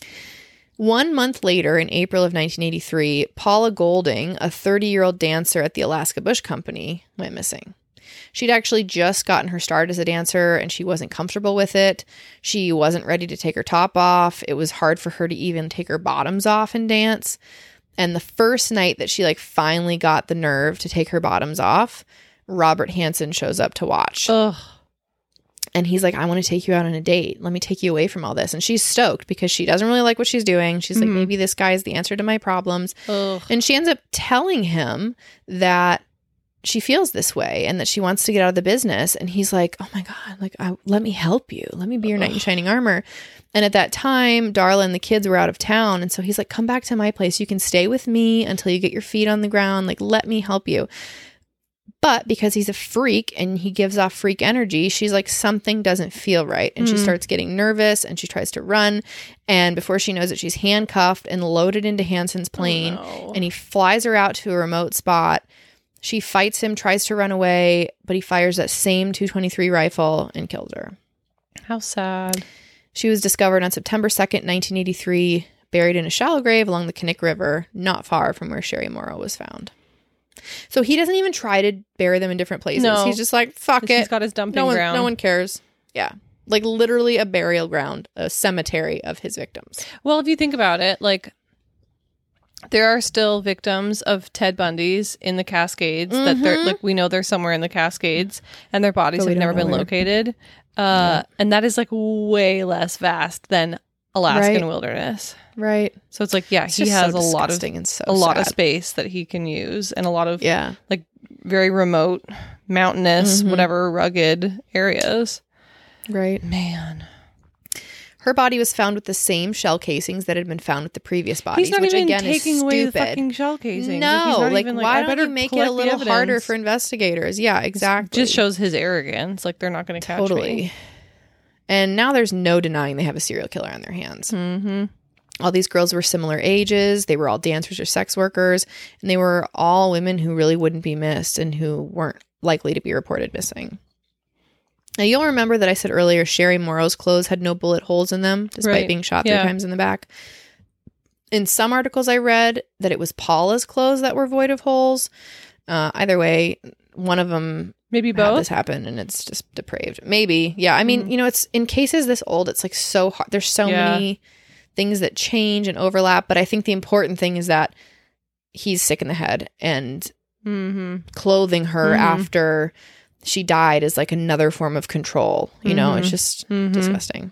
1 month later, in April of 1983, Paula Golding, a 30-year-old dancer at the Alaska Bush Company, went missing. She'd actually just gotten her start as a dancer, and she wasn't comfortable with it. She wasn't ready to take her top off. It was hard for her to even take her bottoms off and dance. And the first night that she finally got the nerve to take her bottoms off, Robert Hansen shows up to watch. Ugh. And he's like, I want to take you out on a date. Let me take you away from all this. And she's stoked because she doesn't really like what she's doing. She's like, maybe this guy is the answer to my problems. Ugh. And she ends up telling him that she feels this way and that she wants to get out of the business. And he's like, oh my God, let me help you. Let me be your knight in shining armor. And at that time, Darla and the kids were out of town. And so he's like, come back to my place. You can stay with me until you get your feet on the ground. Like, let me help you. But because he's a freak and he gives off freak energy, she's like, something doesn't feel right. And she starts getting nervous and she tries to run. And before she knows it, she's handcuffed and loaded into Hansen's plane. Oh, no. And he flies her out to a remote spot. She fights him, tries to run away, but he fires that same .223 rifle and kills her. How sad. She was discovered on September 2nd, 1983, buried in a shallow grave along the Knik River, not far from where Sherry Morrow was found. So he doesn't even try to bury them in different places. No. He's just like, fuck it. He's got his dumping ground. No one cares. Yeah. Like literally a burial ground, a cemetery of his victims. Well, if you think about it, like there are still victims of Ted Bundy's in the Cascades that they're like, we know they're somewhere in the Cascades and their bodies have never been located. And that is like way less vast than Alaskan wilderness. Right. So it's like, yeah, he has a lot of space that he can use and a lot of like very remote, mountainous, whatever, rugged areas. Right. Man. Her body was found with the same shell casings that had been found with the previous bodies, He's not which even again taking is away stupid. the fucking shell casings. No, like why don't you make it a little harder for investigators? Yeah, exactly. Just shows his arrogance. Like they're not going to catch me. And now there's no denying they have a serial killer on their hands. Mm-hmm. All these girls were similar ages. They were all dancers or sex workers. And they were all women who really wouldn't be missed and who weren't likely to be reported missing. Now, you'll remember that I said earlier Sherry Morrow's clothes had no bullet holes in them, despite being shot 3 times in the back. In some articles I read that it was Paula's clothes that were void of holes. Either way, one of them maybe both had this happen, and it's just depraved. Maybe. Yeah. I mean, it's in cases this old, it's like so hard. There's so many things that change and overlap. But I think the important thing is that he's sick in the head, and clothing her after she died is like another form of control. You know, it's just disgusting.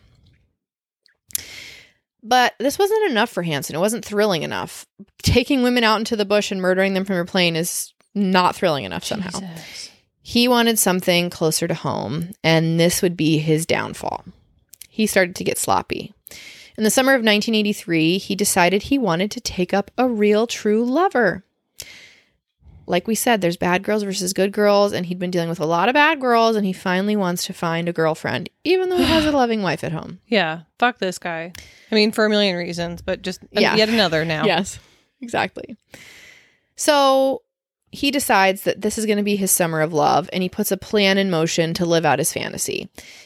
But this wasn't enough for Hansen. It wasn't thrilling enough. Taking women out into the bush and murdering them from your plane is not thrilling enough somehow. Jesus. He wanted something closer to home, and this would be his downfall. He started to get sloppy. In the summer of 1983, he decided he wanted to take up a real true lover. Like we said, there's bad girls versus good girls, and he'd been dealing with a lot of bad girls, and he finally wants to find a girlfriend, even though he has a loving wife at home. Yeah, fuck this guy. I mean, for a million reasons, but just yet another now. Yes, exactly. So he decides that this is going to be his summer of love, and he puts a plan in motion to live out his fantasy.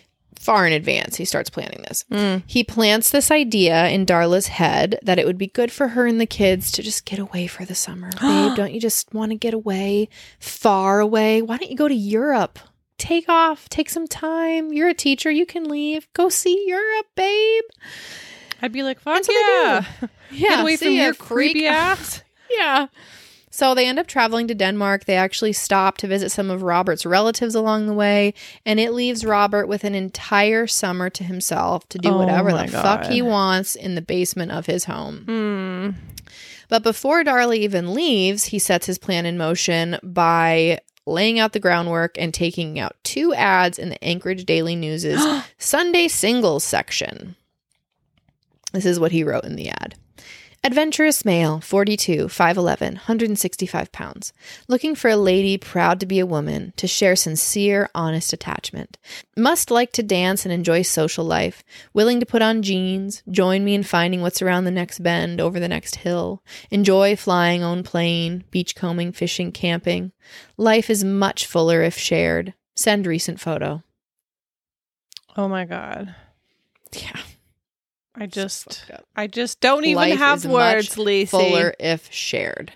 far in advance. He starts planning this. He plants this idea in Darla's head that it would be good for her and the kids to just get away for the summer. Babe, don't you just want to get away? Far away? Why don't you go to Europe? Take off. Take some time. You're a teacher. You can leave. Go see Europe, babe. I'd be like, fuck yeah. Yeah. Get away from your creepy ass. Yeah. So they end up traveling to Denmark. They actually stop to visit some of Robert's relatives along the way. And it leaves Robert with an entire summer to himself to do whatever the fuck he wants in the basement of his home. But before Darla even leaves, he sets his plan in motion by laying out the groundwork and taking out 2 ads in the Anchorage Daily News' Sunday Singles section. This is what he wrote in the ad. Adventurous male, 42, 5'11", 165 pounds. Looking for a lady proud to be a woman, to share sincere, honest attachment. Must like to dance and enjoy social life. Willing to put on jeans. Join me in finding what's around the next bend, over the next hill. Enjoy flying own plane, beachcombing, fishing, camping. Life is much fuller if shared. Send recent photo. Oh my God. Yeah. I just don't even Life have is words, much Lacey. fuller if shared.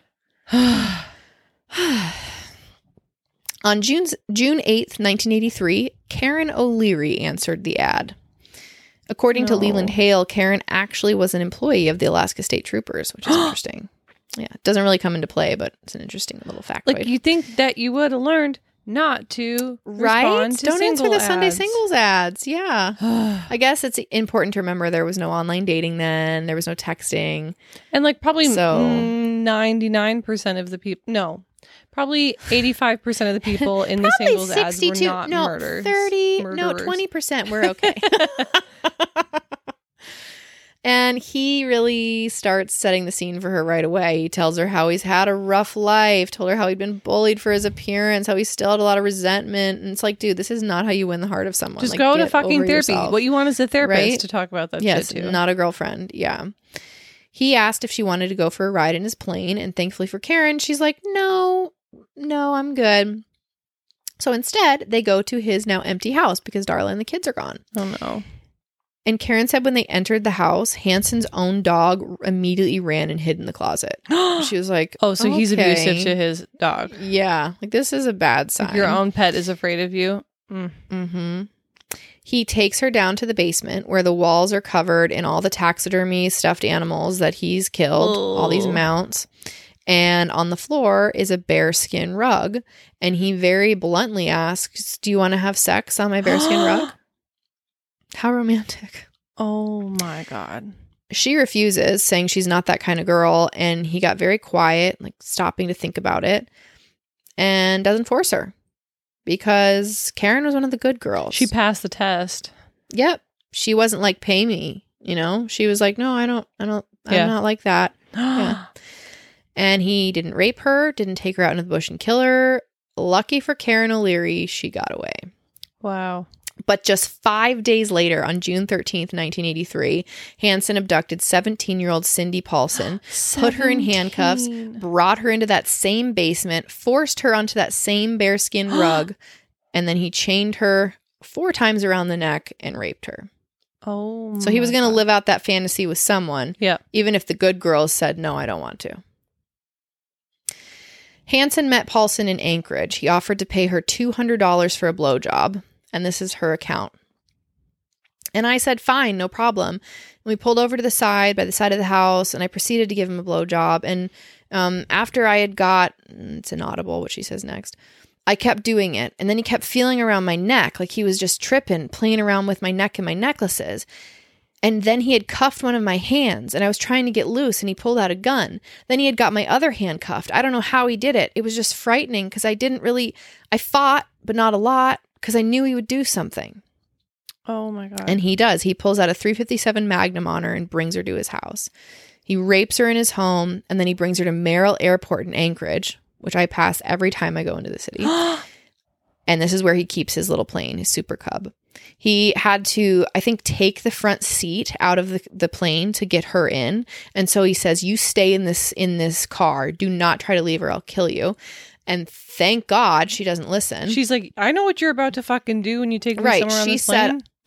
On June 8th, 1983, Karen O'Leary answered the ad. According to Leland Hale, Karen actually was an employee of the Alaska State Troopers, which is interesting. Yeah, it doesn't really come into play, but it's an interesting little factoid. Like, you think that you would have learned not to respond to Don't answer the ads. Sunday Singles ads. Yeah. I guess it's important to remember there was no online dating then. There was no texting. And like probably So- 99% of the people, no, probably 85% of the people in the singles ads were not murderers. 30, murderers. 20% were okay. And he really starts setting the scene for her right away. He tells her how he's had a rough life, told her how he'd been bullied for his appearance, how he still had a lot of resentment. And it's like, dude, this is not how you win the heart of someone. Just like, go to get fucking over therapy. yourself. What you want is a therapist Right? to talk about that Yes, shit too. not a girlfriend. Yeah. He asked if she wanted to go for a ride in his plane, and thankfully for Karen, she's like, no, I'm good. So instead, they go to his now empty house because Darla and the kids are gone. Oh no. And Karen said when they entered the house, Hanson's own dog immediately ran and hid in the closet. She was like, Oh, so he's okay. abusive to his dog. Yeah, like this is a bad sign. Like your own pet is afraid of you. Mm-hmm. He takes her down to the basement where the walls are covered in all the taxidermy stuffed animals that he's killed, all these mounts. And on the floor is a bearskin rug. And he very bluntly asks, do you want to have sex on my bearskin rug? How romantic. Oh my God. She refuses, saying she's not that kind of girl. And he got very quiet, like stopping to think about it, and doesn't force her because Karen was one of the good girls. She passed the test. Yep. She wasn't like, pay me, you know? She was like, no, I'm not like that. Yeah. And he didn't rape her, didn't take her out into the bush and kill her. Lucky for Karen O'Leary, she got away. Wow. But just 5 days later, on June 13th, 1983, Hanson abducted 17-year-old Cindy Paulson, put her in handcuffs, brought her into that same basement, forced her onto that same bearskin rug, and then he chained her 4 times around the neck and raped her. Oh, so he was going to live out that fantasy with someone, even if the good girls said, no, I don't want to. Hanson met Paulson in Anchorage. He offered to pay her $200 for a blowjob. And this is her account. And I said, fine, no problem. And we pulled over to the side, by the side of the house, and I proceeded to give him a blowjob. And after I had got, it's inaudible what she says next, I kept doing it. And then he kept feeling around my neck, like he was just tripping, playing around with my neck and my necklaces. And then he had cuffed one of my hands, and I was trying to get loose, and he pulled out a gun. Then he had got my other hand cuffed. I don't know how he did it. It was just frightening because I fought, but not a lot, because I knew he would do something. Oh my God. And he does. He pulls out a .357 Magnum on her and brings her to his house. He rapes her in his home, and then he brings her to Merrill Airport in Anchorage, which I pass every time I go into the city. And this is where he keeps his little plane, his Super Cub. He had to, I think, take the front seat out of the plane to get her in. And so he says, you stay in this car. Do not try to leave or I'll kill you. And thank God she doesn't listen. She's like, I know what you're about to fucking do when you take me somewhere on She this said, plane.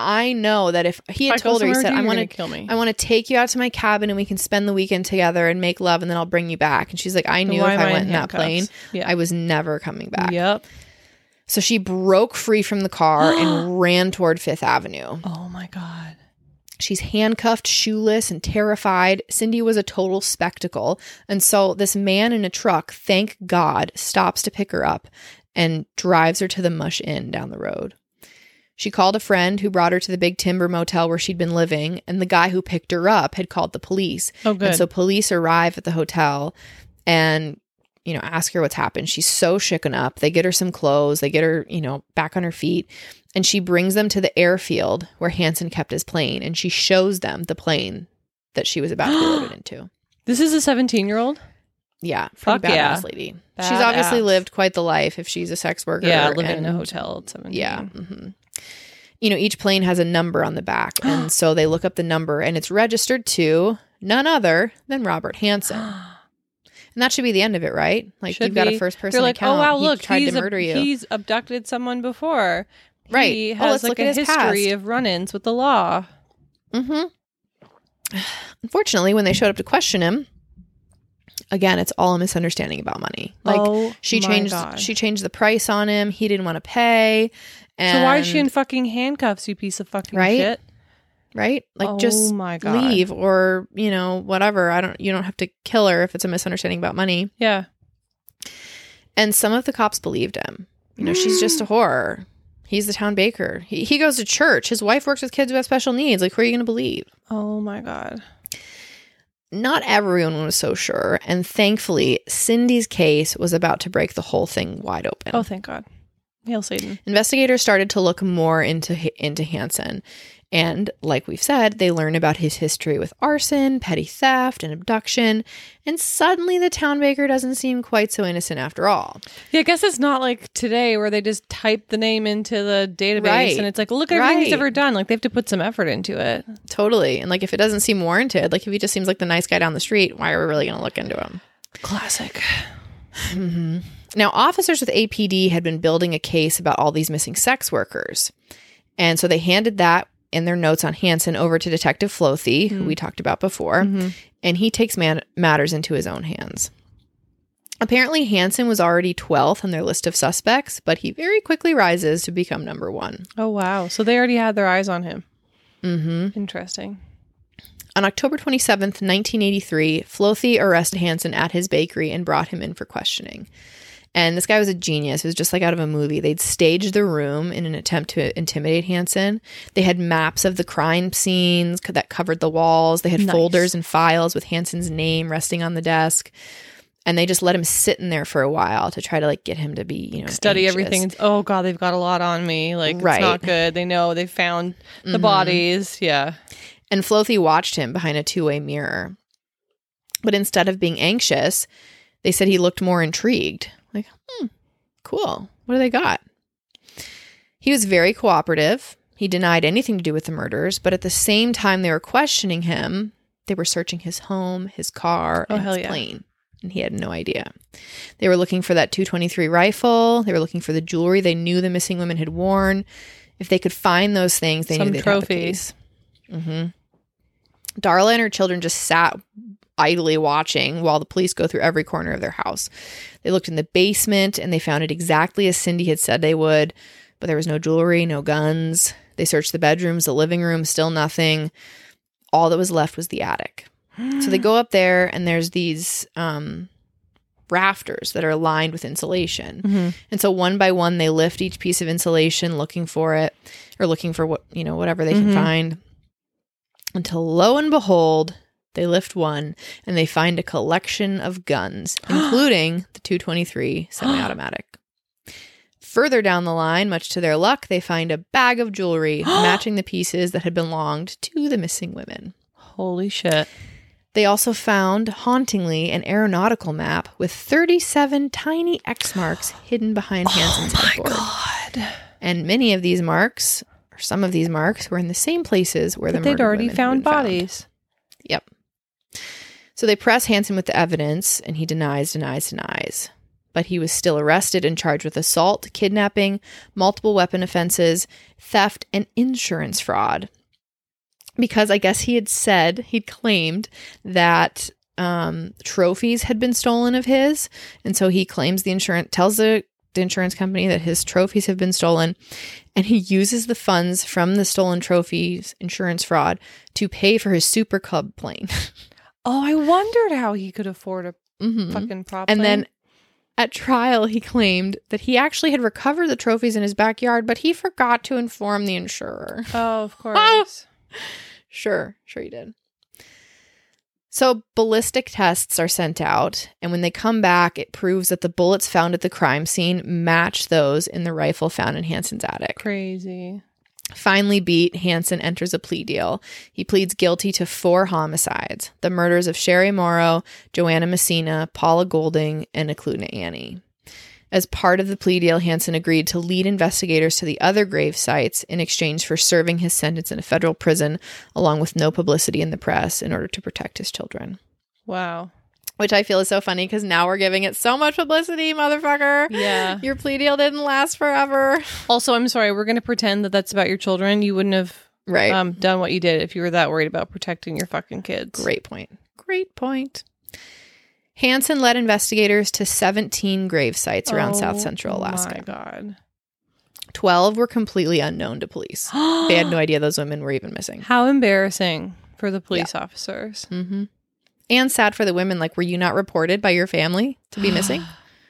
I know that if he had told her, he said, I want to kill me. I want to take you out to my cabin and we can spend the weekend together and make love and then I'll bring you back. And she's like, I knew if I went in that plane, I was never coming back. Yep. So she broke free from the car and ran toward Fifth Avenue. Oh my God. She's handcuffed, shoeless, and terrified. Cindy was a total spectacle. And so this man in a truck, thank God, stops to pick her up and drives her to the Mush Inn down the road. She called a friend who brought her to the Big Timber Motel where she'd been living, and the guy who picked her up had called the police. Oh, good. And so police arrive at the hotel and, you know, ask her what's happened. She's so shaken up. They get her some clothes. They get her, you know, back on her feet. And she brings them to the airfield where Hansen kept his plane, and she shows them the plane that she was about to be loaded into. This is a 17-year-old? Yeah. Fuck yeah. Lady. She's obviously lived quite the life if she's a sex worker. Yeah, living in a hotel at 17. Yeah. Mm-hmm. You know, each plane has a number on the back. And so they look up the number and it's registered to none other than Robert Hansen. And that should be the end of it, right? Like, you've got a first person account. Oh, wow, look, he tried to murder you. He's abducted someone before. Right. He has like a history of run-ins with the law. Mm-hmm. Unfortunately, when they showed up to question him, again, it's all a misunderstanding about money. Like, she changed the price on him. He didn't want to pay. And so why is she in fucking handcuffs, you piece of fucking shit? Right? Like, just leave or, you know, whatever. You don't have to kill her if it's a misunderstanding about money. Yeah. And some of the cops believed him. You know, she's just a whore. He's the town baker. He goes to church. His wife works with kids who have special needs. Like, who are you going to believe? Oh my God. Not everyone was so sure. And thankfully, Cindy's case was about to break the whole thing wide open. Oh, thank God. Hail Satan. Investigators started to look more into Hansen. And like we've said, they learn about his history with arson, petty theft, and abduction. And suddenly the town baker doesn't seem quite so innocent after all. Yeah, I guess it's not like today where they just type the name into the database and it's like, look at everything he's ever done. Like, they have to put some effort into it. Totally. And like, if it doesn't seem warranted, like if he just seems like the nice guy down the street, why are we really going to look into him? Classic. Mm-hmm. Now, officers with APD had been building a case about all these missing sex workers. And so they handed that and their notes on Hansen over to Detective Flothy, who we talked about before, and he takes matters into his own hands. Apparently, Hansen was already 12th on their list of suspects, but he very quickly rises to become number 1. Oh, wow. So they already had their eyes on him. Mm-hmm. Interesting. On October 27th, 1983, Flothy arrested Hansen at his bakery and brought him in for questioning. And this guy was a genius. It was just like out of a movie. They'd staged the room in an attempt to intimidate Hansen. They had maps of the crime scenes that covered the walls. They had folders and files with Hansen's name resting on the desk. And they just let him sit in there for a while to try to like get him to be, you know, study anxious. Everything. Oh God, they've got a lot on me. Like, it's not good. They know they found the bodies. Yeah. And Flothy watched him behind a two-way mirror. But instead of being anxious, they said he looked more intrigued. Like, cool. What do they got? He was very cooperative. He denied anything to do with the murders, but at the same time they were questioning him, they were searching his home, his car, and his plane. And he had no idea. They were looking for that .223 rifle. They were looking for the jewelry they knew the missing women had worn. If they could find those things, they knew they'd have the case. Mm-hmm. Darla and her children just sat idly watching while the police go through every corner of their house. They looked in the basement and they found it exactly as Cindy had said they would, but there was no jewelry, no guns. They searched the bedrooms, the living room, still nothing. All that was left was the attic. So they go up there and there's these rafters that are lined with insulation. Mm-hmm. And so one by one, they lift each piece of insulation looking for it or looking for what, you know, whatever they can find, until lo and behold, they lift one and they find a collection of guns, including the .223 semi-automatic. Further down the line, much to their luck, they find a bag of jewelry matching the pieces that had belonged to the missing women. Holy shit. They also found, hauntingly, an aeronautical map with 37 tiny X marks hidden behind Hansen's headboard. Oh my God. And many of these marks, or some of these marks, were in the same places where the murdered they'd already women found had been bodies. Found. Yep. So they press Hansen with the evidence, and he denies. but he was still arrested and charged with assault, kidnapping, multiple weapon offenses, theft, and insurance fraud. Because I guess he'd claimed that trophies had been stolen of his. And so he claims tells the insurance company that his trophies have been stolen. And he uses the funds from the stolen trophies, insurance fraud, to pay for his Super Cub plane. Oh, I wondered how he could afford a fucking prop plane. And then at trial, he claimed that he actually had recovered the trophies in his backyard, but he forgot to inform the insurer. Oh, of course. Sure he did. So ballistic tests are sent out, and when they come back, it proves that the bullets found at the crime scene match those in the rifle found in Hansen's attic. Crazy. Finally beat, Hansen enters a plea deal. He pleads guilty to 4 homicides: the murders of Sherry Morrow, Joanna Messina, Paula Golding, and Ekluna Annie. As part of the plea deal, Hansen agreed to lead investigators to the other grave sites in exchange for serving his sentence in a federal prison, along with no publicity in the press, in order to protect his children. Wow. Which I feel is so funny because now we're giving it so much publicity, motherfucker. Yeah. Your plea deal didn't last forever. Also, I'm sorry, we're going to pretend that that's about your children. You wouldn't have done what you did if you were that worried about protecting your fucking kids. Great point. Hansen led investigators to 17 grave sites around South Central Alaska. Oh my God. 12 were completely unknown to police. They had no idea those women were even missing. How embarrassing for the police officers. Mm-hmm. And sad for the women. Like, were you not reported by your family to be missing?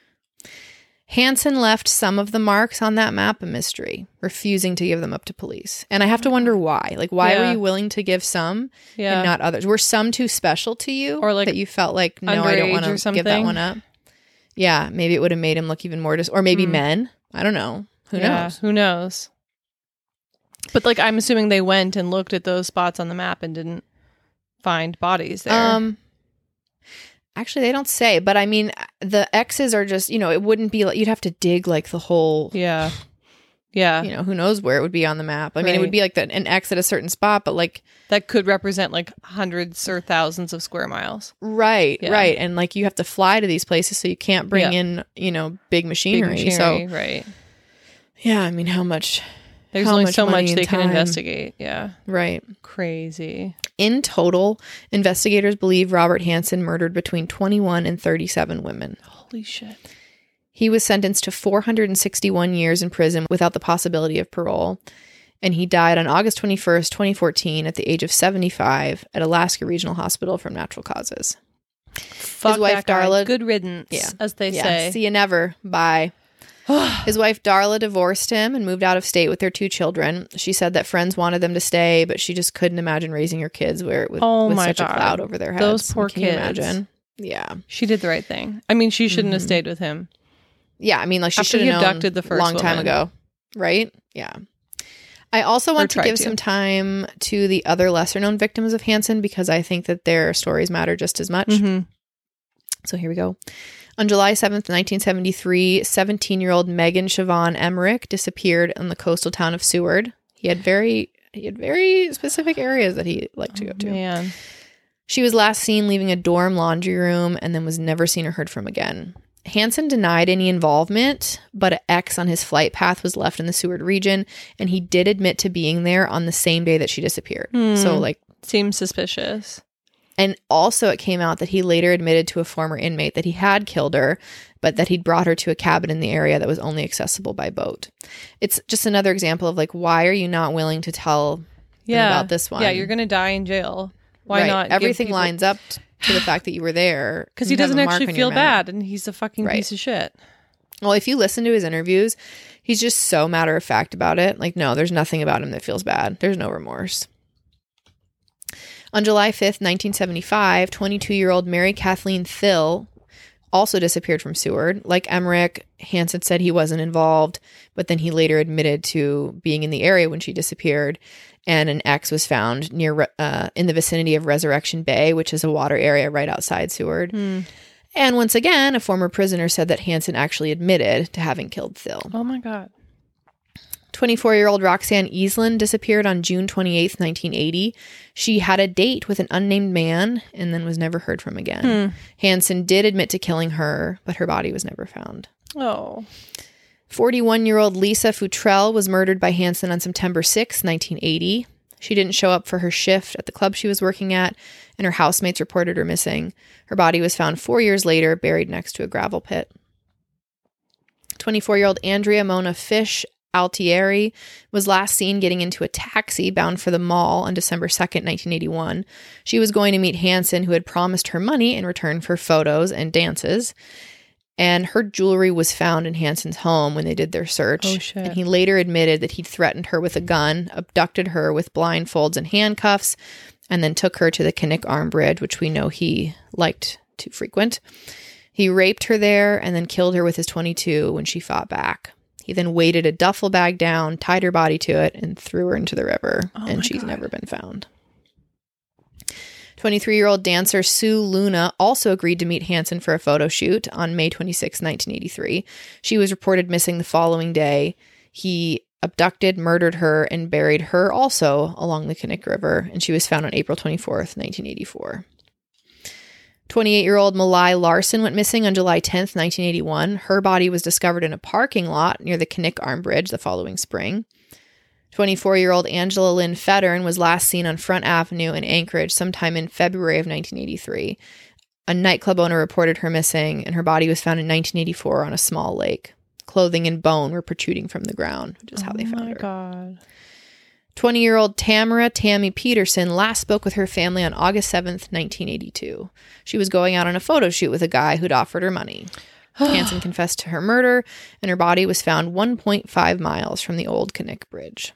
Hansen left some of the marks on that map a mystery, refusing to give them up to police. And I have to wonder why. Like, why were you willing to give some and not others? Were some too special to you? Or like that you felt like, no, I don't want to give that one up? Yeah, maybe it would have made him look even more or maybe men. I don't know. Who knows? Who knows? But like, I'm assuming they went and looked at those spots on the map and didn't find bodies there. Actually, they don't say, but I mean, the X's are just, it wouldn't be like, you'd have to dig like the whole, yeah. Who knows where it would be on the map. I mean, it would be like an X at a certain spot, but like. That could represent like hundreds or thousands of square miles. Right. And like you have to fly to these places, so you can't bring in, big machinery. So, right. Yeah, I mean, how much. There's only so much they can investigate. Yeah. Right. Crazy. In total, investigators believe Robert Hansen murdered between 21 and 37 women. Holy shit. He was sentenced to 461 years in prison without the possibility of parole. And he died on August 21st, 2014 at the age of 75 at Alaska Regional Hospital from natural causes. Fuck his wife, Darla. Good riddance, as they say. See you never. Bye. His wife Darla divorced him and moved out of state with their 2 children. She said that friends wanted them to stay, but she just couldn't imagine raising her kids with such a cloud over their heads. Those poor kids. Can you imagine? Yeah. She did the right thing. I mean, she shouldn't have stayed with him. Yeah, I mean, like she should have known abducted the first long time ago. Right? Yeah. I also want to give some time to the other lesser known victims of Hansen because I think that their stories matter just as much. Mm-hmm. So here we go. On July 7th, 1973, 17-year-old Megan Siobhan Emmerich disappeared in the coastal town of Seward. He had very specific areas that he liked to go to. Man. She was last seen leaving a dorm laundry room and then was never seen or heard from again. Hansen denied any involvement, but an X on his flight path was left in the Seward region, and he did admit to being there on the same day that she disappeared. So, like... Seems suspicious. And also it came out that he later admitted to a former inmate that he had killed her, but that he'd brought her to a cabin in the area that was only accessible by boat. It's just another example of like, why are you not willing to tell them about this one? Yeah, you're going to die in jail. Why not? Everything lines up to the fact that you were there. Because he doesn't actually feel bad and he's a fucking piece of shit. Well, if you listen to his interviews, he's just so matter of fact about it. Like, no, there's nothing about him that feels bad. There's no remorse. On July 5th, 1975, 22-year-old Mary Kathleen Thill also disappeared from Seward. Like Emmerich, Hansen said he wasn't involved, but then he later admitted to being in the area when she disappeared. And an X was found near in the vicinity of Resurrection Bay, which is a water area right outside Seward. And once again, a former prisoner said that Hansen actually admitted to having killed Thill. Oh my God. 24-year-old Roxanne Eastland disappeared on June 28th, 1980. She had a date with an unnamed man and then was never heard from again. Hansen did admit to killing her, but her body was never found. Oh. 41-year-old Lisa Futrell was murdered by Hansen on September 6, 1980. She didn't show up for her shift at the club she was working at, and her housemates reported her missing. Her body was found 4 years later, buried next to a gravel pit. 24-year-old Andrea Mona Fish Altieri was last seen getting into a taxi bound for the mall on December 2nd, 1981. She was going to meet Hansen, who had promised her money in return for photos and dances. And her jewelry was found in Hansen's home when they did their search. Oh, shit. And he later admitted that he'd threatened her with a gun, abducted her with blindfolds and handcuffs, and then took her to the Kinnick Arm Bridge, which we know he liked to frequent. He raped her there and then killed her with his .22 when she fought back. He then weighted a duffel bag down, tied her body to it, and threw her into the river. And she's never been found. 23-year-old dancer Sue Luna also agreed to meet Hansen for a photo shoot on May 26, 1983. She was reported missing the following day. He abducted, murdered her, and buried her also along the Kinnick River, and she was found on April 24th, 1984. 28-year-old Malai Larson went missing on July 10th, 1981. Her body was discovered in a parking lot near the Kinnick Arm Bridge the following spring. 24-year-old Angela Lynn Fettern was last seen on Front Avenue in Anchorage sometime in February of 1983. A nightclub owner reported her missing, and her body was found in 1984 on a small lake. Clothing and bone were protruding from the ground, which is how they found her. Oh, my God. 20-year-old Tammy Peterson last spoke with her family on August 7th, 1982. She was going out on a photo shoot with a guy who'd offered her money. Hansen confessed to her murder, and her body was found 1.5 miles from the old Kinnick Bridge.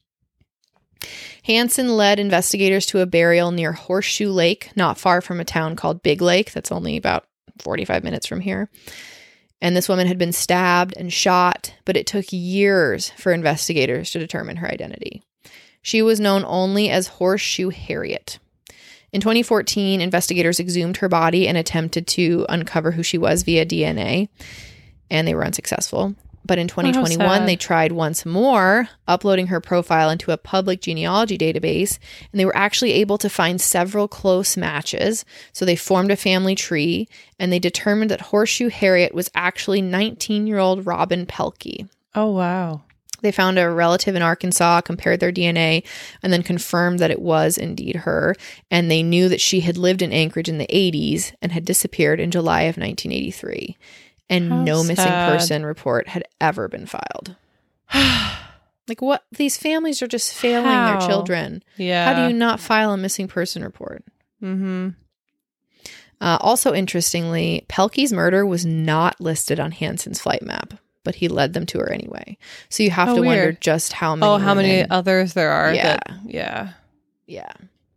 Hansen led investigators to a burial near Horseshoe Lake, not far from a town called Big Lake. That's only about 45 minutes from here. And this woman had been stabbed and shot, but it took years for investigators to determine her identity. She was known only as Horseshoe Harriet. In 2014, investigators exhumed her body and attempted to uncover who she was via DNA, and they were unsuccessful. But in 2021, they tried once more, uploading her profile into a public genealogy database, and they were actually able to find several close matches. So they formed a family tree, and they determined that Horseshoe Harriet was actually 19-year-old Robin Pelkey. Oh, wow. They found a relative in Arkansas, compared their DNA, and then confirmed that it was indeed her. And they knew that she had lived in Anchorage in the 80s and had disappeared in July of 1983. And How no sad. missing person report had ever been filed. Like, what? These families are just failing their children. Yeah. How do you not file a missing person report? Mm-hmm. Also, interestingly, Pelkey's murder was not listed on Hansen's flight map, but he led them to her anyway. So you have to wonder just how many. Oh, how many others there are. Yeah. Yeah.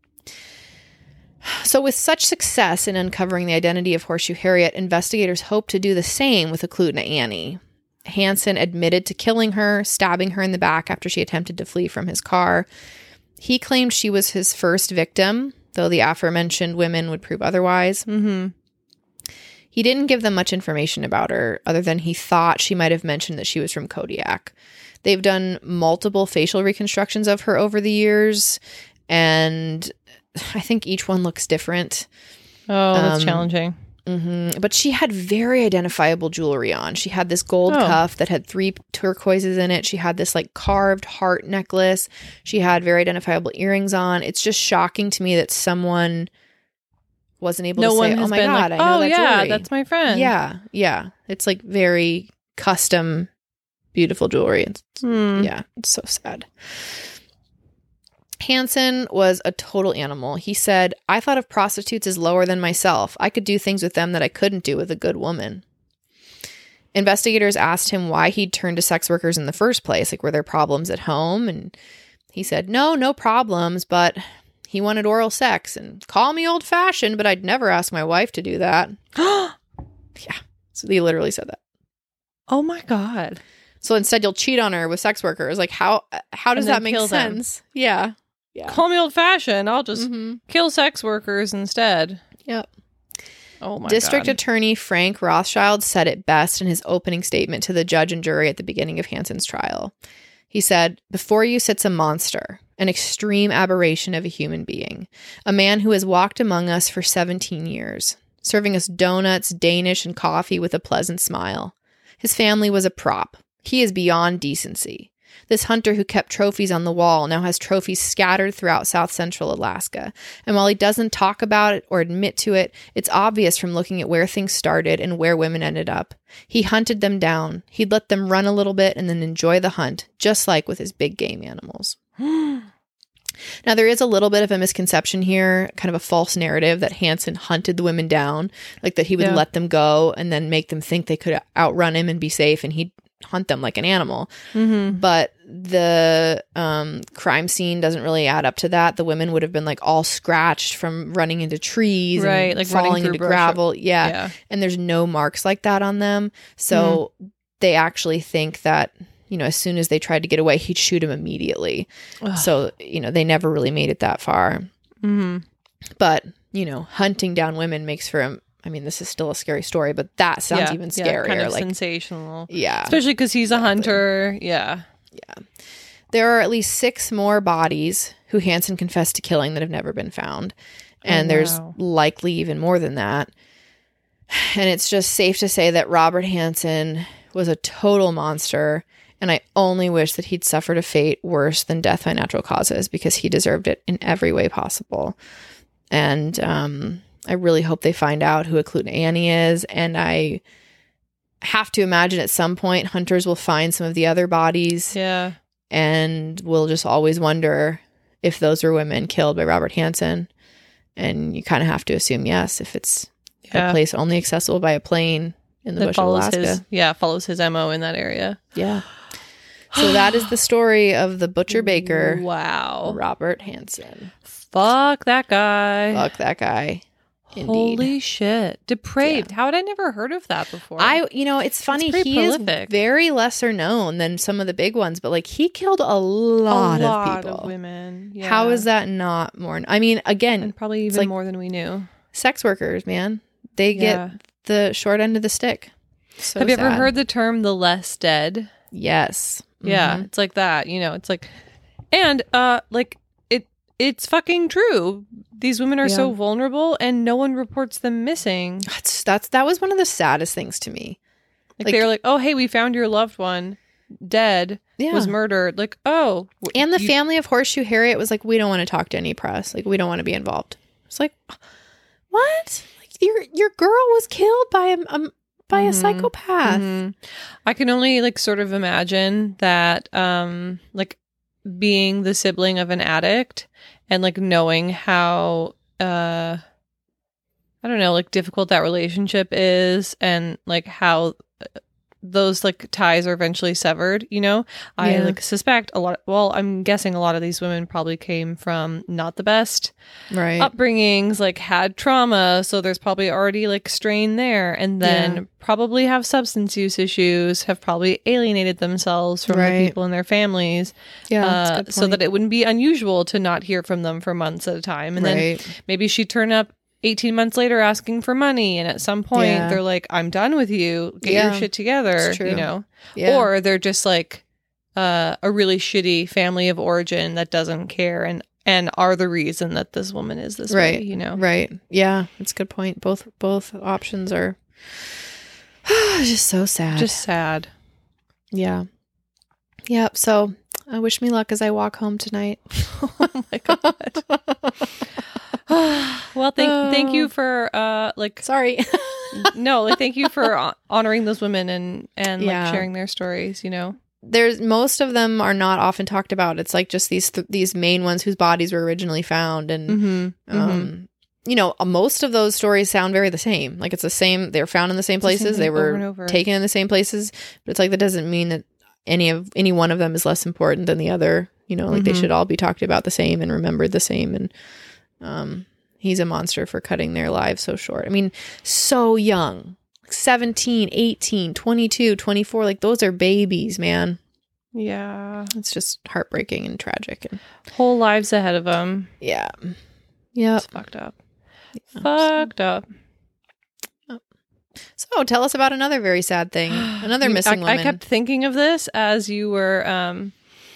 So with such success in uncovering the identity of Horseshoe Harriet, investigators hope to do the same with Eklutna Annie. Hansen admitted to killing her, stabbing her in the back after she attempted to flee from his car. He claimed she was his first victim, though the aforementioned women would prove otherwise. Mm-hmm. He didn't give them much information about her, other than he thought she might have mentioned that she was from Kodiak. They've done multiple facial reconstructions of her over the years, and I think each one looks different. Oh, that's challenging. Mm-hmm. But she had very identifiable jewelry on. She had this gold cuff that had 3 turquoises in it. She had this like carved heart necklace. She had very identifiable earrings on. It's just shocking to me that someone wasn't able to say, oh my God, I know that jewelry. That's my friend. Yeah. It's like very custom, beautiful jewelry. Yeah, it's so sad. Hansen was a total animal. He said, I thought of prostitutes as lower than myself. I could do things with them that I couldn't do with a good woman. Investigators asked him why he'd turned to sex workers in the first place. Like, were there problems at home? And he said, no problems, but he wanted oral sex. And call me old-fashioned, but I'd never ask my wife to do that. Yeah. So he literally said that. Oh, my God. So instead, you'll cheat on her with sex workers. Like, how does that make sense? Yeah. Call me old-fashioned. I'll just kill sex workers instead. Yep. Oh, my District God. Attorney Frank Rothschild said it best in his opening statement to the judge and jury at the beginning of Hansen's trial. He said, "Before you sits a monster, an extreme aberration of a human being, a man who has walked among us for 17 years, serving us donuts, Danish, and coffee with a pleasant smile. His family was a prop. He is beyond decency. This hunter who kept trophies on the wall now has trophies scattered throughout South Central Alaska. And while he doesn't talk about it or admit to it, it's obvious from looking at where things started and where women ended up. He hunted them down. He'd let them run a little bit and then enjoy the hunt, just like with his big game animals." Now, there is a little bit of a misconception here, kind of a false narrative that Hansen hunted the women down, like that he would let them go and then make them think they could outrun him and be safe, and he'd hunt them like an animal. But the crime scene doesn't really add up to that. The women would have been like all scratched from running into trees, right? And like falling into gravel. Yeah. And there's no marks like that on them. So they actually think that, you know, as soon as they tried to get away, he'd shoot him immediately. Ugh. So, you know, they never really made it that far. But, you know, hunting down women makes for him. I mean, this is still a scary story, but that sounds even scarier. Kind of like sensational. Yeah. Especially because he's a hunter. Yeah. There are at least 6 more bodies who Hansen confessed to killing that have never been found. And there's likely even more than that. And it's just safe to say that Robert Hansen was a total monster. And I only wish that he'd suffered a fate worse than death by natural causes, because he deserved it in every way possible. And I really hope they find out who Eklund Annie is. And I have to imagine at some point hunters will find some of the other bodies. Yeah. And we'll just always wonder if those were women killed by Robert Hansen. And you kind of have to assume yes, if it's a place only accessible by a plane in the bush of Alaska. Follows his MO in that area. Yeah. So that is the story of the butcher baker. Wow. Robert Hansen. Fuck that guy. Fuck that guy. Indeed. Holy shit. Depraved. How had I never heard of that before? It's funny. He prolific. is very lesser known than some of the big ones, but like he killed a lot of people. Of women. Yeah. How is that not more? I mean, again, and probably even more than we knew. Sex workers, man. They get the short end of the stick. So have you ever heard the term the less dead? Yes. Yeah. It's like that, you know, it's like, and it's fucking true. These women are so vulnerable and no one reports them missing. That was one of the saddest things to me. Like they're like, "Oh, hey, we found your loved one dead, was murdered." Like, "Oh." And the family of Horseshoe Harriet was like, "We don't want to talk to any press. Like, we don't want to be involved." It's like, what? Like, your girl was killed by a psychopath. I can only like sort of imagine that like being the sibling of an addict and like knowing how I don't know, like difficult that relationship is, and like how those like ties are eventually severed, you know. I like suspect I'm guessing a lot of these women probably came from not the best upbringings, like had trauma, so there's probably already like strain there, and then probably have substance use issues, have probably alienated themselves from the people in their families, so that it wouldn't be unusual to not hear from them for months at a time, and then maybe she'd turn up 18 months later asking for money, and at some point they're like, "I'm done with you, get your shit together," you know. Or they're just like a really shitty family of origin that doesn't care and are the reason that this woman is this way, you know. Yeah, that's a good point. Both options are just so sad. Yeah. So I wish me luck as I walk home tonight. Oh my god. Well, thank you for sorry. No, like thank you for honoring those women and like sharing their stories, you know. There's most of them are not often talked about. It's like just these main ones whose bodies were originally found, and you know, most of those stories sound very the same. Like it's the same. They're found in the same places. They were taken in the same places. But it's like that doesn't mean that any one of them is less important than the other. You know, like they should all be talked about the same and remembered the same. And he's a monster for cutting their lives so short. I mean, so young, like 17, 18, 22, 24, like those are babies, man. Yeah. It's just heartbreaking and tragic. And whole lives ahead of them. Yeah. It's fucked up. Fucked up. So tell us about another very sad thing. Another missing woman. I kept thinking of this as you were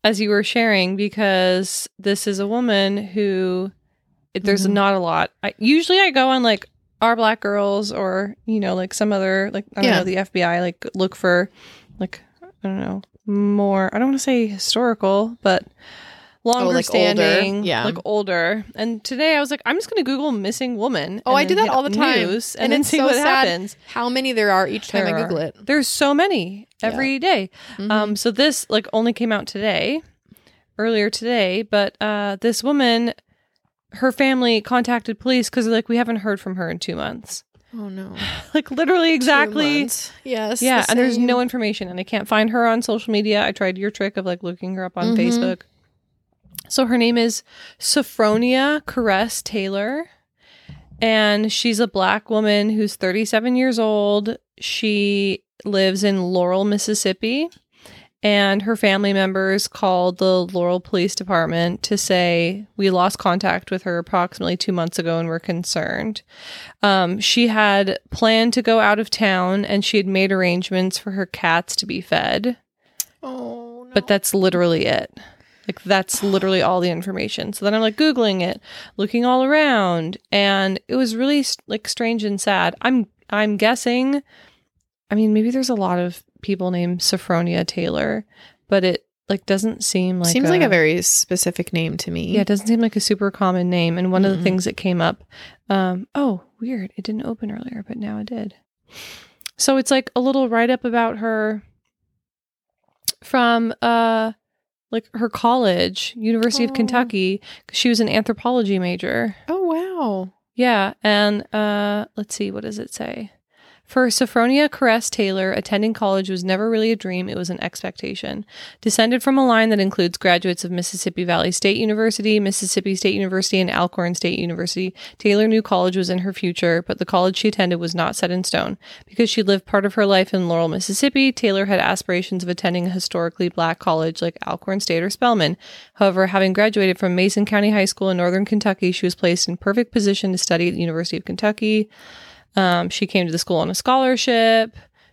as you were sharing, because this is a woman who there's not a lot. Usually I go on like Our Black Girls or, you know, like some other, like, I don't know, the FBI, like look for like, I don't know, more, I don't want to say historical, but longer like standing, older. Yeah. like older. And today I was like, I'm just going to Google missing woman. Oh, I do that all the time. And then see what happens. How many there are each time I Google it. There's so many every day. So this like only came out earlier today, but this woman, her family contacted police because like, we haven't heard from her in 2 months. Oh no. Like literally exactly. 2 months. Yes. Yeah. And there's no information and I can't find her on social media. I tried your trick of like looking her up on Facebook. So her name is Sophronia Caress Taylor, and she's a Black woman who's 37 years old. She lives in Laurel, Mississippi, and her family members called the Laurel Police Department to say, we lost contact with her approximately 2 months ago and we're concerned. She had planned to go out of town and she had made arrangements for her cats to be fed. Oh, no. But that's literally it. Like, that's literally all the information. So then I'm like Googling it, looking all around, and it was really like strange and sad. I'm guessing, I mean, maybe there's a lot of people named Sophronia Taylor, but it like doesn't seem like seems like a very specific name to me. Yeah, it doesn't seem like a super common name. And one of the things that came up, oh, weird. It didn't open earlier, but now it did. So it's like a little write-up about her from like her college, University of Kentucky, because she was an anthropology major. Oh, wow. Yeah. And let's see, what does it say? For Sophronia Caress Taylor, attending college was never really a dream, it was an expectation. Descended from a line that includes graduates of Mississippi Valley State University, Mississippi State University, and Alcorn State University, Taylor knew college was in her future, but the college she attended was not set in stone. Because she lived part of her life in Laurel, Mississippi, Taylor had aspirations of attending a historically Black college like Alcorn State or Spelman. However, having graduated from Mason County High School in northern Kentucky, she was placed in perfect position to study at the University of Kentucky. She came to the school on a scholarship.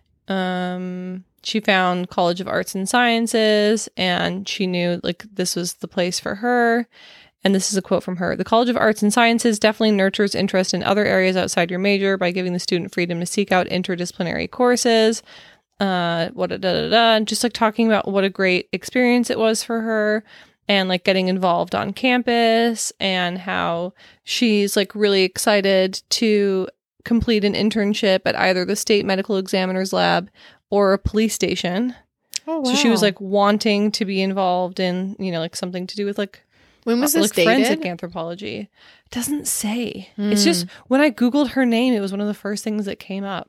She found College of Arts and Sciences, and she knew like this was the place for her. And this is a quote from her. The College of Arts and Sciences definitely nurtures interest in other areas outside your major by giving the student freedom to seek out interdisciplinary courses. And just like talking about what a great experience it was for her. And like getting involved on campus and how she's like really excited to complete an internship at either the state medical examiner's lab or a police station. Oh, wow. So she was like wanting to be involved in, you know, like something to do with like, when was this like dated? Forensic anthropology. It doesn't say. It's just when I Googled her name, it was one of the first things that came up.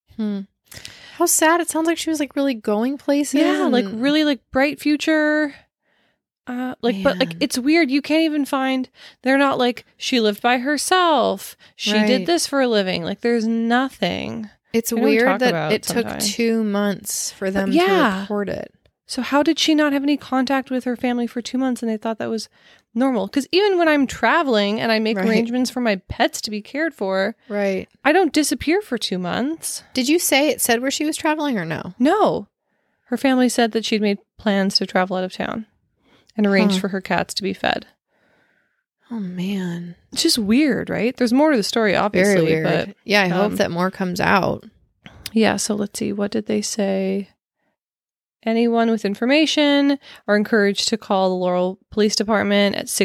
How sad. It sounds like she was like really going places. Yeah, like really like bright future. But like it's weird. You can't even find. They're not like she lived by herself. She did this for a living. Like there's nothing. It's weird that it took 2 months for them to report it. So how did she not have any contact with her family for 2 months? And they thought that was normal. Because even when I'm traveling and I make arrangements for my pets to be cared for, I don't disappear for 2 months. Did you say it said where she was traveling or no? No. Her family said that she'd made plans to travel out of town. And arranged for her cats to be fed. Oh, man. It's just weird, right? There's more to the story, obviously. Very weird. But, yeah, I hope that more comes out. Yeah, so let's see. What did they say? Anyone with information are encouraged to call the Laurel Police Department at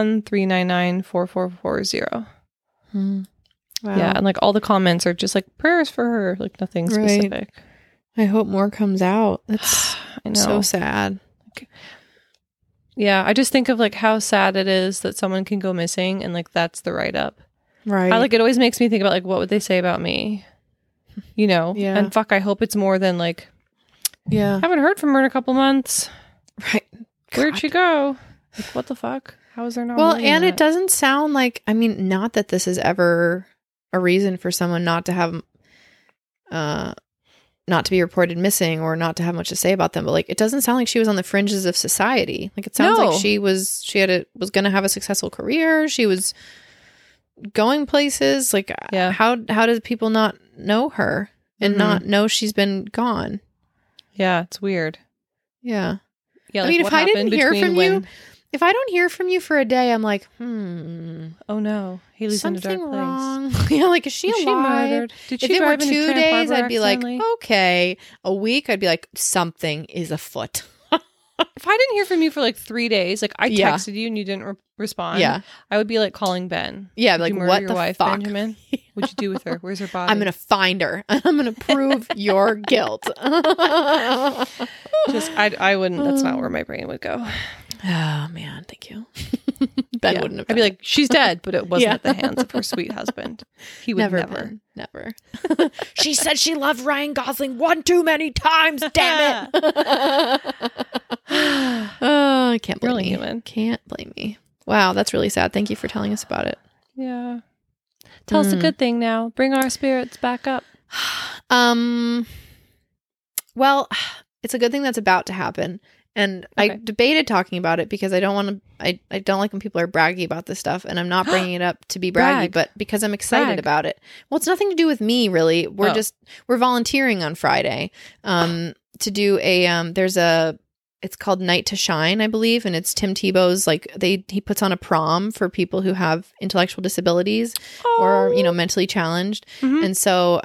601-399-4440. Wow. Yeah, and like all the comments are just like prayers for her, like nothing specific. I hope more comes out. That's I know. So sad. Yeah, I just think of like how sad it is that someone can go missing and like that's the write-up. Right. I like it always makes me think about like what would they say about me? You know? Yeah. And fuck, I hope it's more than like haven't heard from her in a couple months. Right. Where'd she go? Like what the fuck? How is there not Well, and it doesn't sound like, I mean, not that this is ever a reason for someone not to have not to be reported missing or not to have much to say about them, but like it doesn't sound like she was on the fringes of society. Like it sounds like she was going to have a successful career. She was going places. Like how does people not know her and not know she's been gone? Yeah, it's weird. Yeah. Yeah, I like mean, what if I didn't happened hear between from when... you, if I don't hear from you for a day, I'm like, Oh no, Haley's in a dark something place. wrong. Yeah, like, is she Was alive? murdered? Did If she it were drive into 2 Tramp days, Harbor I'd be like, accidentally? okay. A week, I'd be like, something is afoot. If I didn't hear from you for like 3 days, like I Yeah. texted you and you didn't respond, Yeah. I would be like calling Ben. Yeah, Did like, you murder what your the wife, fuck? Benjamin? What'd you do with her? Where's her body? I'm going to find her. And I'm going to prove your guilt. Just, I wouldn't. That's not where my brain would go. Oh, man. Thank you. Ben Yeah. wouldn't have I'd be like, she's dead, but it wasn't Yeah. at the hands of her sweet husband. He would never. Ben. Never. She said she loved Ryan Gosling one too many times. Damn it. Oh, I can't blame Really me. human. Can't blame me. Wow, that's really sad. Thank you for telling us about it. Yeah. Tell us a good thing now. Bring our spirits back up. Well, it's a good thing that's about to happen. And I Okay. debated talking about it because I don't want to, I don't like when people are braggy about this stuff, and I'm not bringing it up to be braggy, Brag. but because I'm excited Brag. about it. Well, it's nothing to do with me, really. We're Oh. volunteering on Friday, to do it's called Night to Shine, I believe. And it's Tim Tebow's, he puts on a prom for people who have intellectual disabilities or, mentally challenged. Mhm. And so,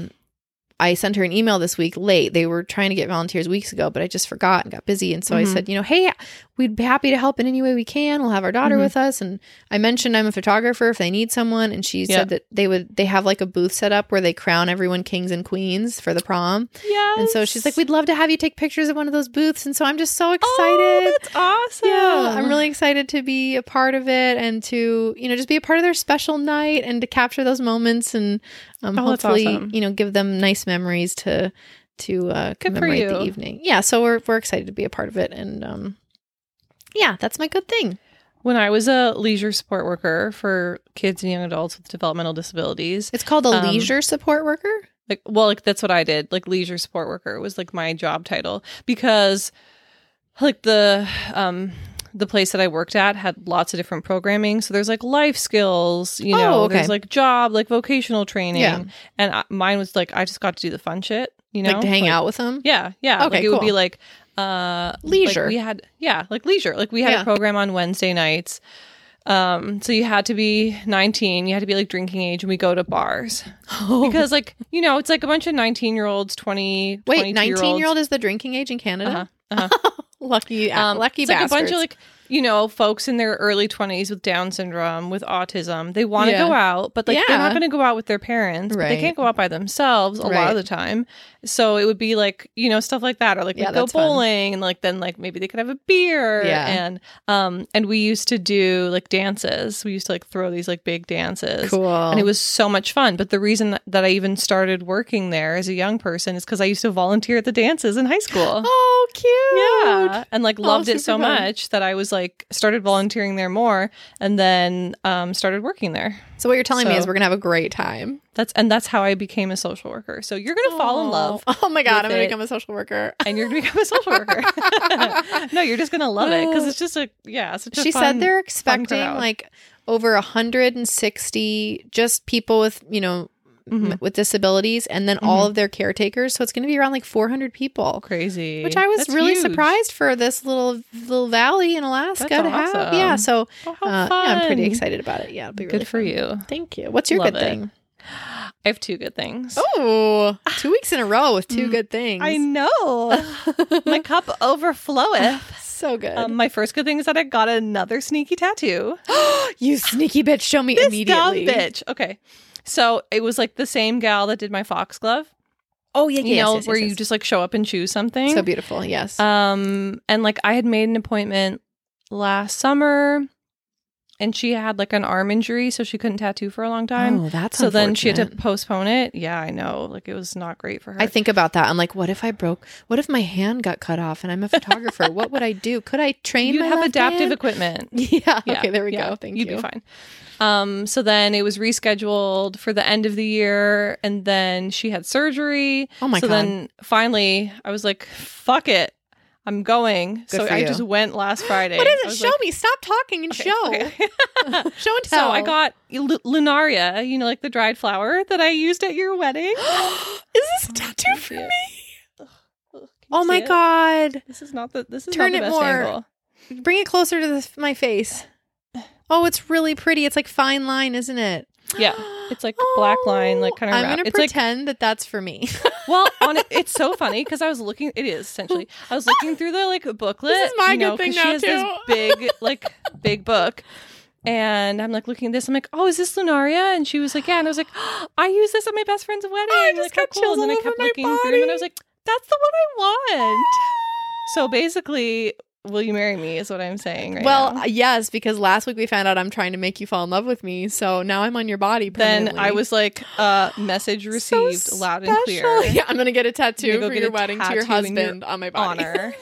I sent her an email this week late. They were trying to get volunteers weeks ago, but I just forgot and got busy. And so I said, hey, we'd be happy to help in any way we can. We'll have our daughter with us. And I mentioned I'm a photographer if they need someone. And she said that they have like a booth set up where they crown everyone kings and queens for the prom. Yes. And so she's like, we'd love to have you take pictures of one of those booths. And so I'm just so excited. Oh, that's awesome. Yeah, I'm really excited to be a part of it and to, just be a part of their special night and to capture those moments and that's hopefully, awesome. give them nice memories to commemorate the you. evening. Yeah, so we're excited to be a part of it, and yeah, that's my good thing. When I was a leisure support worker for kids and young adults with developmental disabilities, It's called a leisure support worker. that's what I did. Like leisure support worker was like my job title because like the place that I worked at had lots of different programming. So there's like life skills, okay. there's like job, like vocational training. Yeah. And mine was like, I just got to do the fun shit, Like to hang out with them. Yeah. Yeah. Okay, Like it would be cool. like, Leisure. Like we had, like leisure. Like we had Yeah. a program on Wednesday nights. So you had to be 19, you had to be like drinking age, and we go to bars because like, it's like a bunch of 19-year-olds, 20, Wait, 22-year-olds. 19-year-old is the drinking age in Canada? Lucky It's bastards. like a bunch of like, folks in their early 20s with Down syndrome, with autism. They want to Yeah. go out, but like they're Yeah. not going to go out with their parents. But they Right. can't go out by themselves a lot Right. of the time. So it would be like, stuff like that, or like Yeah, we'd go that's fun. bowling, and like then like maybe they could have a beer. Yeah. And we used to do like dances. We used to like throw these like big dances. Cool. And it was so much fun. But the reason that I even started working there as a young person is because I used to volunteer at the dances in high school. Oh, cute. Yeah, and like loved it so super fun. much that I was like started volunteering there more, and then started working there. So what you're telling me is So- we're going to have a great time. That's how I became a social worker. So you're gonna fall in love, Oh my God, I'm with going to it. become a social worker. and you're gonna become a social worker. No, you're just gonna love it because it's just such a She fun, said they're fun expecting crowd. like over 160 just people with, with disabilities, and then all of their caretakers. So it's going to be around like 400 people. crazy, Which I was That's really huge. surprised for this little valley in Alaska That's to have. awesome. Yeah, so Oh, how yeah, I'm pretty fun. excited about it. Yeah, it'll be Good really for fun. you. Thank you. What's your Love good it. thing? I have two good things. Oh, 2 weeks in a row with two good things. I know. My cup overfloweth. So good. My first good thing is that I got another sneaky tattoo. You sneaky bitch, show me This immediately. dumb bitch. Okay. So it was like the same gal that did my foxglove. Oh, yeah, Where you just like show up and choose something. So beautiful, yes. And like I had made an appointment last summer, and she had like an arm injury, so she couldn't tattoo for a long time. Oh, that's so then she had to unfortunate. postpone it. Yeah, I know. Like it was not great for her. I think about that. I'm like, what if my hand got cut off and I'm a photographer? What would I do? Could I train you'd my have left adaptive hand? equipment. Yeah. Yeah, Okay, there we yeah, go. Thank You'd you. be fine. So then it was rescheduled for the end of the year, and then she had surgery. Oh my so God. then finally I was like, fuck it. I'm going. Good So for I you. just went last Friday. What is I it? was Show like, me. Stop talking and show. okay. Show and tell. So I got Lunaria, like the dried flower that I used at your wedding. Is this a tattoo for you. me? Oh see my it? God. This is not the Turn it best more. angle. Bring it closer to my face. Oh, it's really pretty. It's like fine line, isn't it? Yeah, it's like black line, like kind of. I'm wrapped. gonna It's like, pretend that that's for me. well, it's so funny because I was looking. It is essentially. I was looking through the like booklet. This is my good thing 'cause now, she has this big book, and I'm like looking at this. I'm like, oh, is this Lunaria? And she was like, yeah. And I was like, oh, I use this at my best friend's wedding. I just like, how got cool. chills And then all I over kept my looking through them, and I was like, that's the one I want. So basically, will you marry me? Is what I'm saying right now. Yes, because last week we found out I'm trying to make you fall in love with me. So now I'm on your body permanently. Then I was like, message received loud and clear. Yeah, I'm gonna get a tattoo go for get your a wedding to your tattoo in your husband on my body. Honor.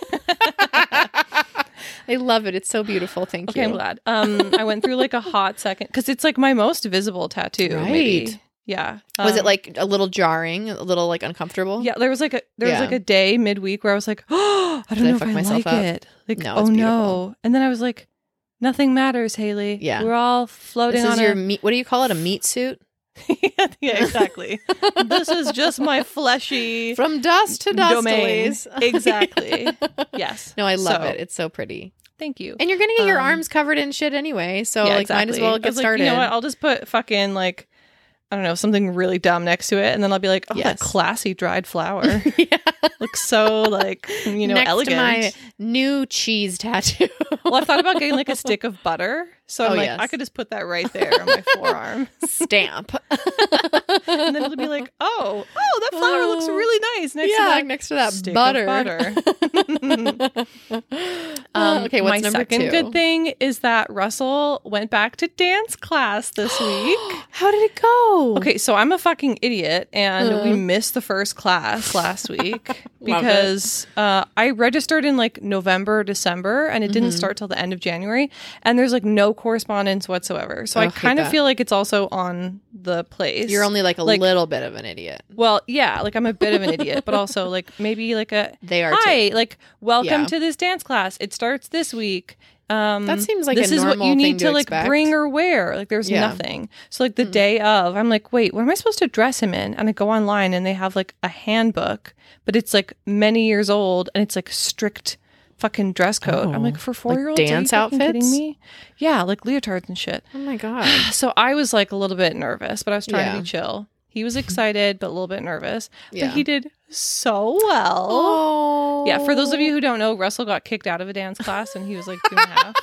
I love it. It's so beautiful. Thank Okay, you. I'm glad. I went through like a hot second because it's like my most visible tattoo. Right. Maybe. Yeah. Was it like a little jarring, a little like uncomfortable? Yeah, there was like a day midweek where I was like, oh, I don't know if fuck I myself like up? it. Like, No, oh it's no. beautiful. And then I was like, nothing matters, Haley. Yeah. We're all floating This is on your a meat. What do you call it? A meat suit? yeah, exactly. This is just my fleshy From dust to dust. domain. Elise. Exactly. Yes. No, I love So, it. It's so pretty. Thank you. And you're gonna get your arms covered in shit anyway, so Yeah, like might as exactly. well I get was like, started. you know what? I'll just put fucking like, I don't know, something really dumb next to it, and then I'll be like, oh, Yes. that classy dried flower Yeah. looks so like, Next elegant. to my new cheese tattoo. Well, I've thought about getting like a stick of butter, so I'm Oh, like, yes. I could just put that right there on my forearm, Stamp. and then it'll be like, oh, that flower looks really nice next to Yeah, that next to that stick butter. of butter. Okay, what's my number second 2? good thing is that Russell went back to dance class this week. How did it go? Okay, so I'm a fucking idiot, and we missed the first class last week because I registered in like November, December, and it didn't start till the end of January, and there's like no correspondence whatsoever. So I hate kind of that. feel like it's also on the place. You're only like a little bit of an idiot. Well, yeah, like I'm a bit of an idiot, but also like maybe like They are hi, like welcome Yeah. to this dance class. It starts this week. That seems like this a is what normal you need thing to to like expect. bring or wear. Like there's Yeah. nothing. So like the day of, I'm like, wait, what am I supposed to dress him in? And I go online and they have like a handbook, but it's like many years old and it's like strict fucking dress code. I'm like, for 4-year-olds, dance are you fucking outfits? kidding me? Yeah, like leotards and shit. Oh my god. So I was like a little bit nervous, but I was trying Yeah. to be chill. He was excited, but a little bit nervous. Yeah. But he did so well. Oh. Yeah, for those of you who don't know, Russell got kicked out of a dance class when he was like 2.5.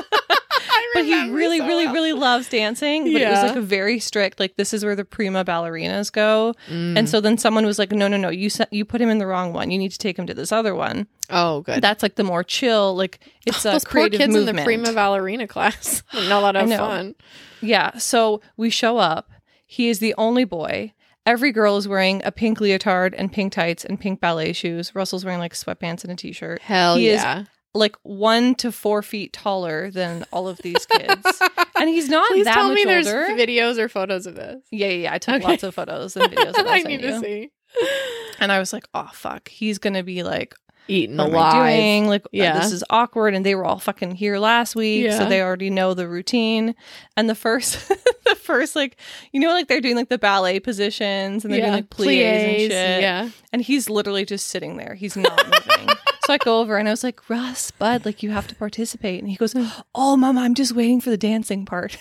But he really, really loves dancing. But it was Yeah. like a very strict, like this is where the prima ballerinas go. And so then someone was like, no, you put him in the wrong one. You need to take him to this other one. Oh, good. That's like the more chill, like it's a Those poor creative kids movement. in the prima ballerina class. Not a lot of know. fun. Yeah. So we show up. He is the only boy. Every girl is wearing a pink leotard and pink tights and pink ballet shoes. Russell's wearing like sweatpants and a t-shirt. Hell he yeah. is like 1 to 4 feet taller than all of these kids. And he's not Please that tell much me there's older. videos or photos of this. Yeah. I took Okay. lots of photos and videos. That I sent need you. to see. And I was like, oh, fuck. He's going to be like, Eaten what am I alive. doing? Like, Yeah. this is awkward. And they were all fucking here last week. So Yeah. they already know the routine. And the first, like, you know, like they're doing like the ballet positions and they're doing like plies and shit. Yeah. And he's literally just sitting there. He's not moving. So I go over and I was like, Russ, bud, like you have to participate. And he goes, oh, Mama, I'm just waiting for the dancing part.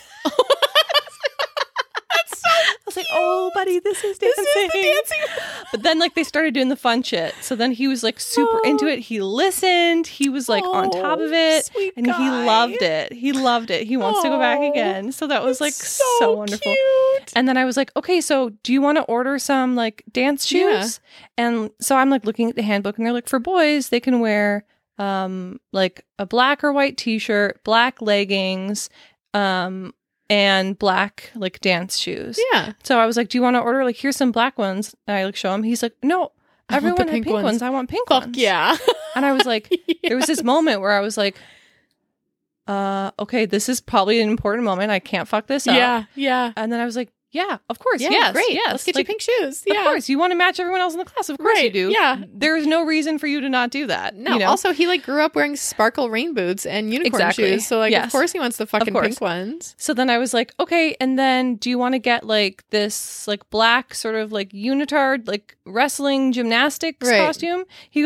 I was like, oh, buddy, this is dancing. But then like they started doing the fun shit. So then he was like super into it. He listened. He was like on top of it. Sweet And he guy. loved it. He loved it. He wants to go back again. So that was like so wonderful. Cute. And then I was like, okay, so do you want to order some like dance shoes? And so I'm like looking at the handbook and they're like, for boys, they can wear like a black or white t-shirt, black leggings, and black like dance shoes. Yeah. So I was like, do you want to order like here's some black ones? And I like show him. He's like, no, I want the everyone had pink pink ones. ones. I want pink Fuck ones. yeah. And I was like, there was this moment where I was like, okay, this is probably an important moment. I can't fuck this up. Yeah. Yeah. And then I was like, yeah, of course. Yeah, yes. great. Yes. Let's get like, you pink shoes. Of Yeah. course. You want to match everyone else in the class. Of course you Right. do. Yeah. There's no reason for you to not do that. No, you know? also he like grew up wearing sparkle rain boots and unicorn Exactly. shoes. So like Yes. of course he wants the fucking course. pink ones. So then I was like, okay, and then do you want to get like this like black sort of like unitard like wrestling gymnastics Right. costume? He goes,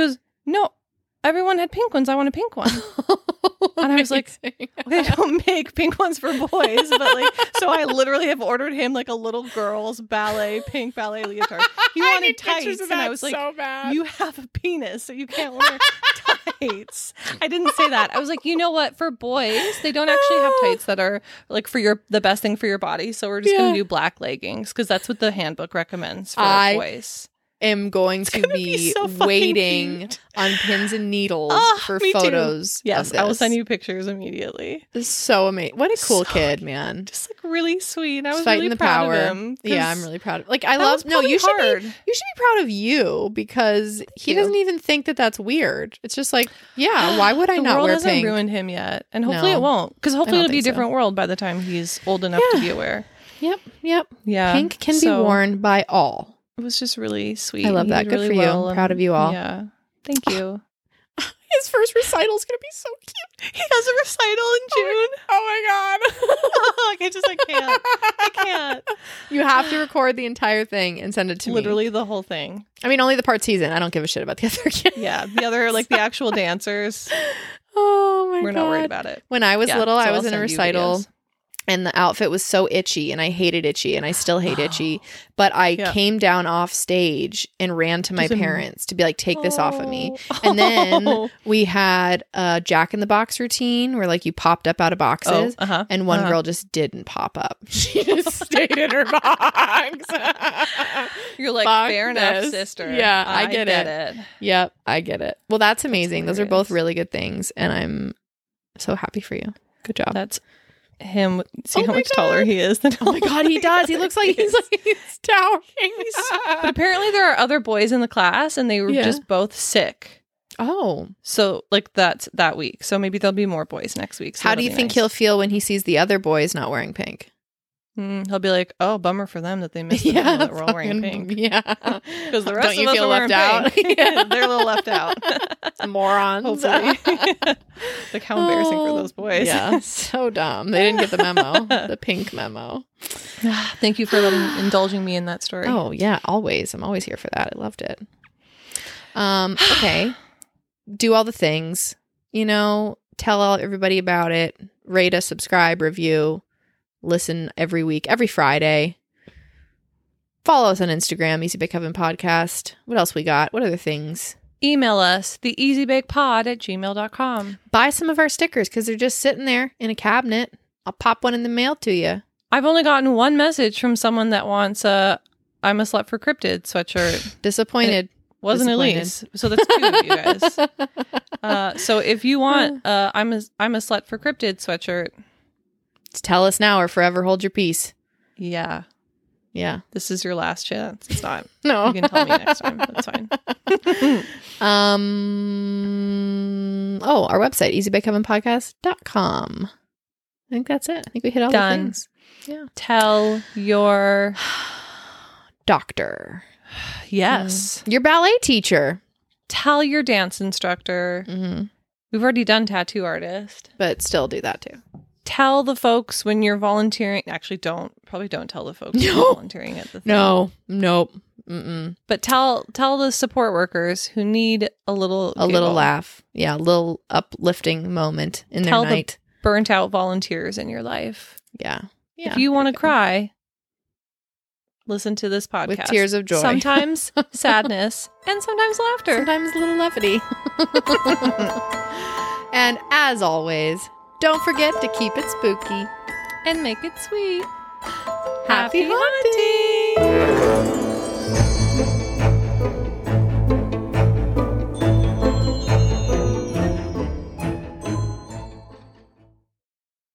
no, everyone had pink ones. I want a pink one. And I was like, they don't make pink ones for boys, but like, so I literally have ordered him like a little girl's pink ballet leotard. He wanted tights, and I was like, so bad. you have a penis, so you can't wear tights. I didn't say that. I was like, you know what? For boys, they don't actually have tights that are like the best thing for your body. So we're just going to do black leggings because that's what the handbook recommends for boys. Am going to be so waiting cute. on pins and needles for me too. photos. Yes, of this. I will send you pictures immediately. This is so amazing. What a cool kid, man. Just like really sweet. I was Fighting really the proud power. of him. Yeah, I'm really proud of. Like I that love. was No, you should hard. be. You should be proud of you because he you. doesn't even think that that's weird. It's just like, yeah, why would I not world wear hasn't pink? ruined him yet, and hopefully No. it won't. Because hopefully don't it'll be a think so. different world by the time he's old enough to be aware. Yep. Yeah, Pink can be worn by all. It was just really sweet. I love He that. did Good really for you. well, I'm proud of you all. Yeah, thank you. His first recital is gonna be so cute. He has a recital in June. Oh my god! I can't. You have to record the entire thing and send it to me. Literally the whole thing. I mean, only the parts he's in. I don't give a shit about the other kids. Yeah, the other like the actual dancers. Oh my god. We're not worried about it. When I was little, I so was I'll in a send you recital. videos. And the outfit was so itchy, and I hated itchy, and I still hate itchy. But I came down off stage and ran to my parents to be like, take this off of me. And then we had a Jack in the Box routine where like you popped up out of boxes, and one girl just didn't pop up. She just stayed in her box. You're like, Fuck fair enough, this. sister. Yeah, I get it. Yep, I get it. Well, that's amazing. Those are both really good things, and I'm so happy for you. Good job. That's him. See how much taller he is than Oh my god, he does. He looks like he's towering. But apparently there are other boys in the class and they were just both sick. Oh. So like that's that week. So maybe there'll be more boys next week. So how do you think he'll feel when he sees the other boys not wearing pink? He'll be like, oh, bummer for them that they missed the memo that we're all wearing pink. Yeah. Because the rest Don't you of us feel are left out? pink. Yeah. They're a little left out. Morons. Hopefully. Like how embarrassing for those boys. Yeah. So dumb. They didn't get the memo. The pink memo. Thank you for indulging me in that story. Oh, yeah. Always. I'm always here for that. I loved it. Okay. Do all the things. Tell everybody about it. Rate us, subscribe, review. Listen every week, every Friday. Follow us on Instagram, Easy Bake Oven Podcast. What else we got? What other things? Email us, theeasybakepod@gmail.com. Buy some of our stickers because they're just sitting there in a cabinet. I'll pop one in the mail to you. I've only gotten one message from someone that wants a I'm a Slut for Cryptid sweatshirt. Disappointed. Wasn't Elise. So that's two of you guys. So if you want I'm a Slut for Cryptid sweatshirt. Tell us now or forever hold your peace. Yeah. Yeah. This is your last chance. It's not. No. You can tell me next time. That's fine. Our website, easybakeovenpodcast.com. I think that's it. I think we hit all the things. Yeah. Tell your doctor. Yes. Your ballet teacher. Tell your dance instructor. Mm-hmm. We've already done tattoo artist. But still do that too. Tell the folks when you're volunteering. Actually, probably don't tell the folks when you're volunteering at the thing. No. Nope. Mm-mm. But tell the support workers who need a little laugh. Yeah, a little uplifting moment in their night. The burnt out volunteers in your life. Yeah. If you want to cry, listen to this podcast. With tears of joy. Sometimes sadness and sometimes laughter. Sometimes a little levity. And as always, don't forget to keep it spooky and make it sweet. Happy hunting!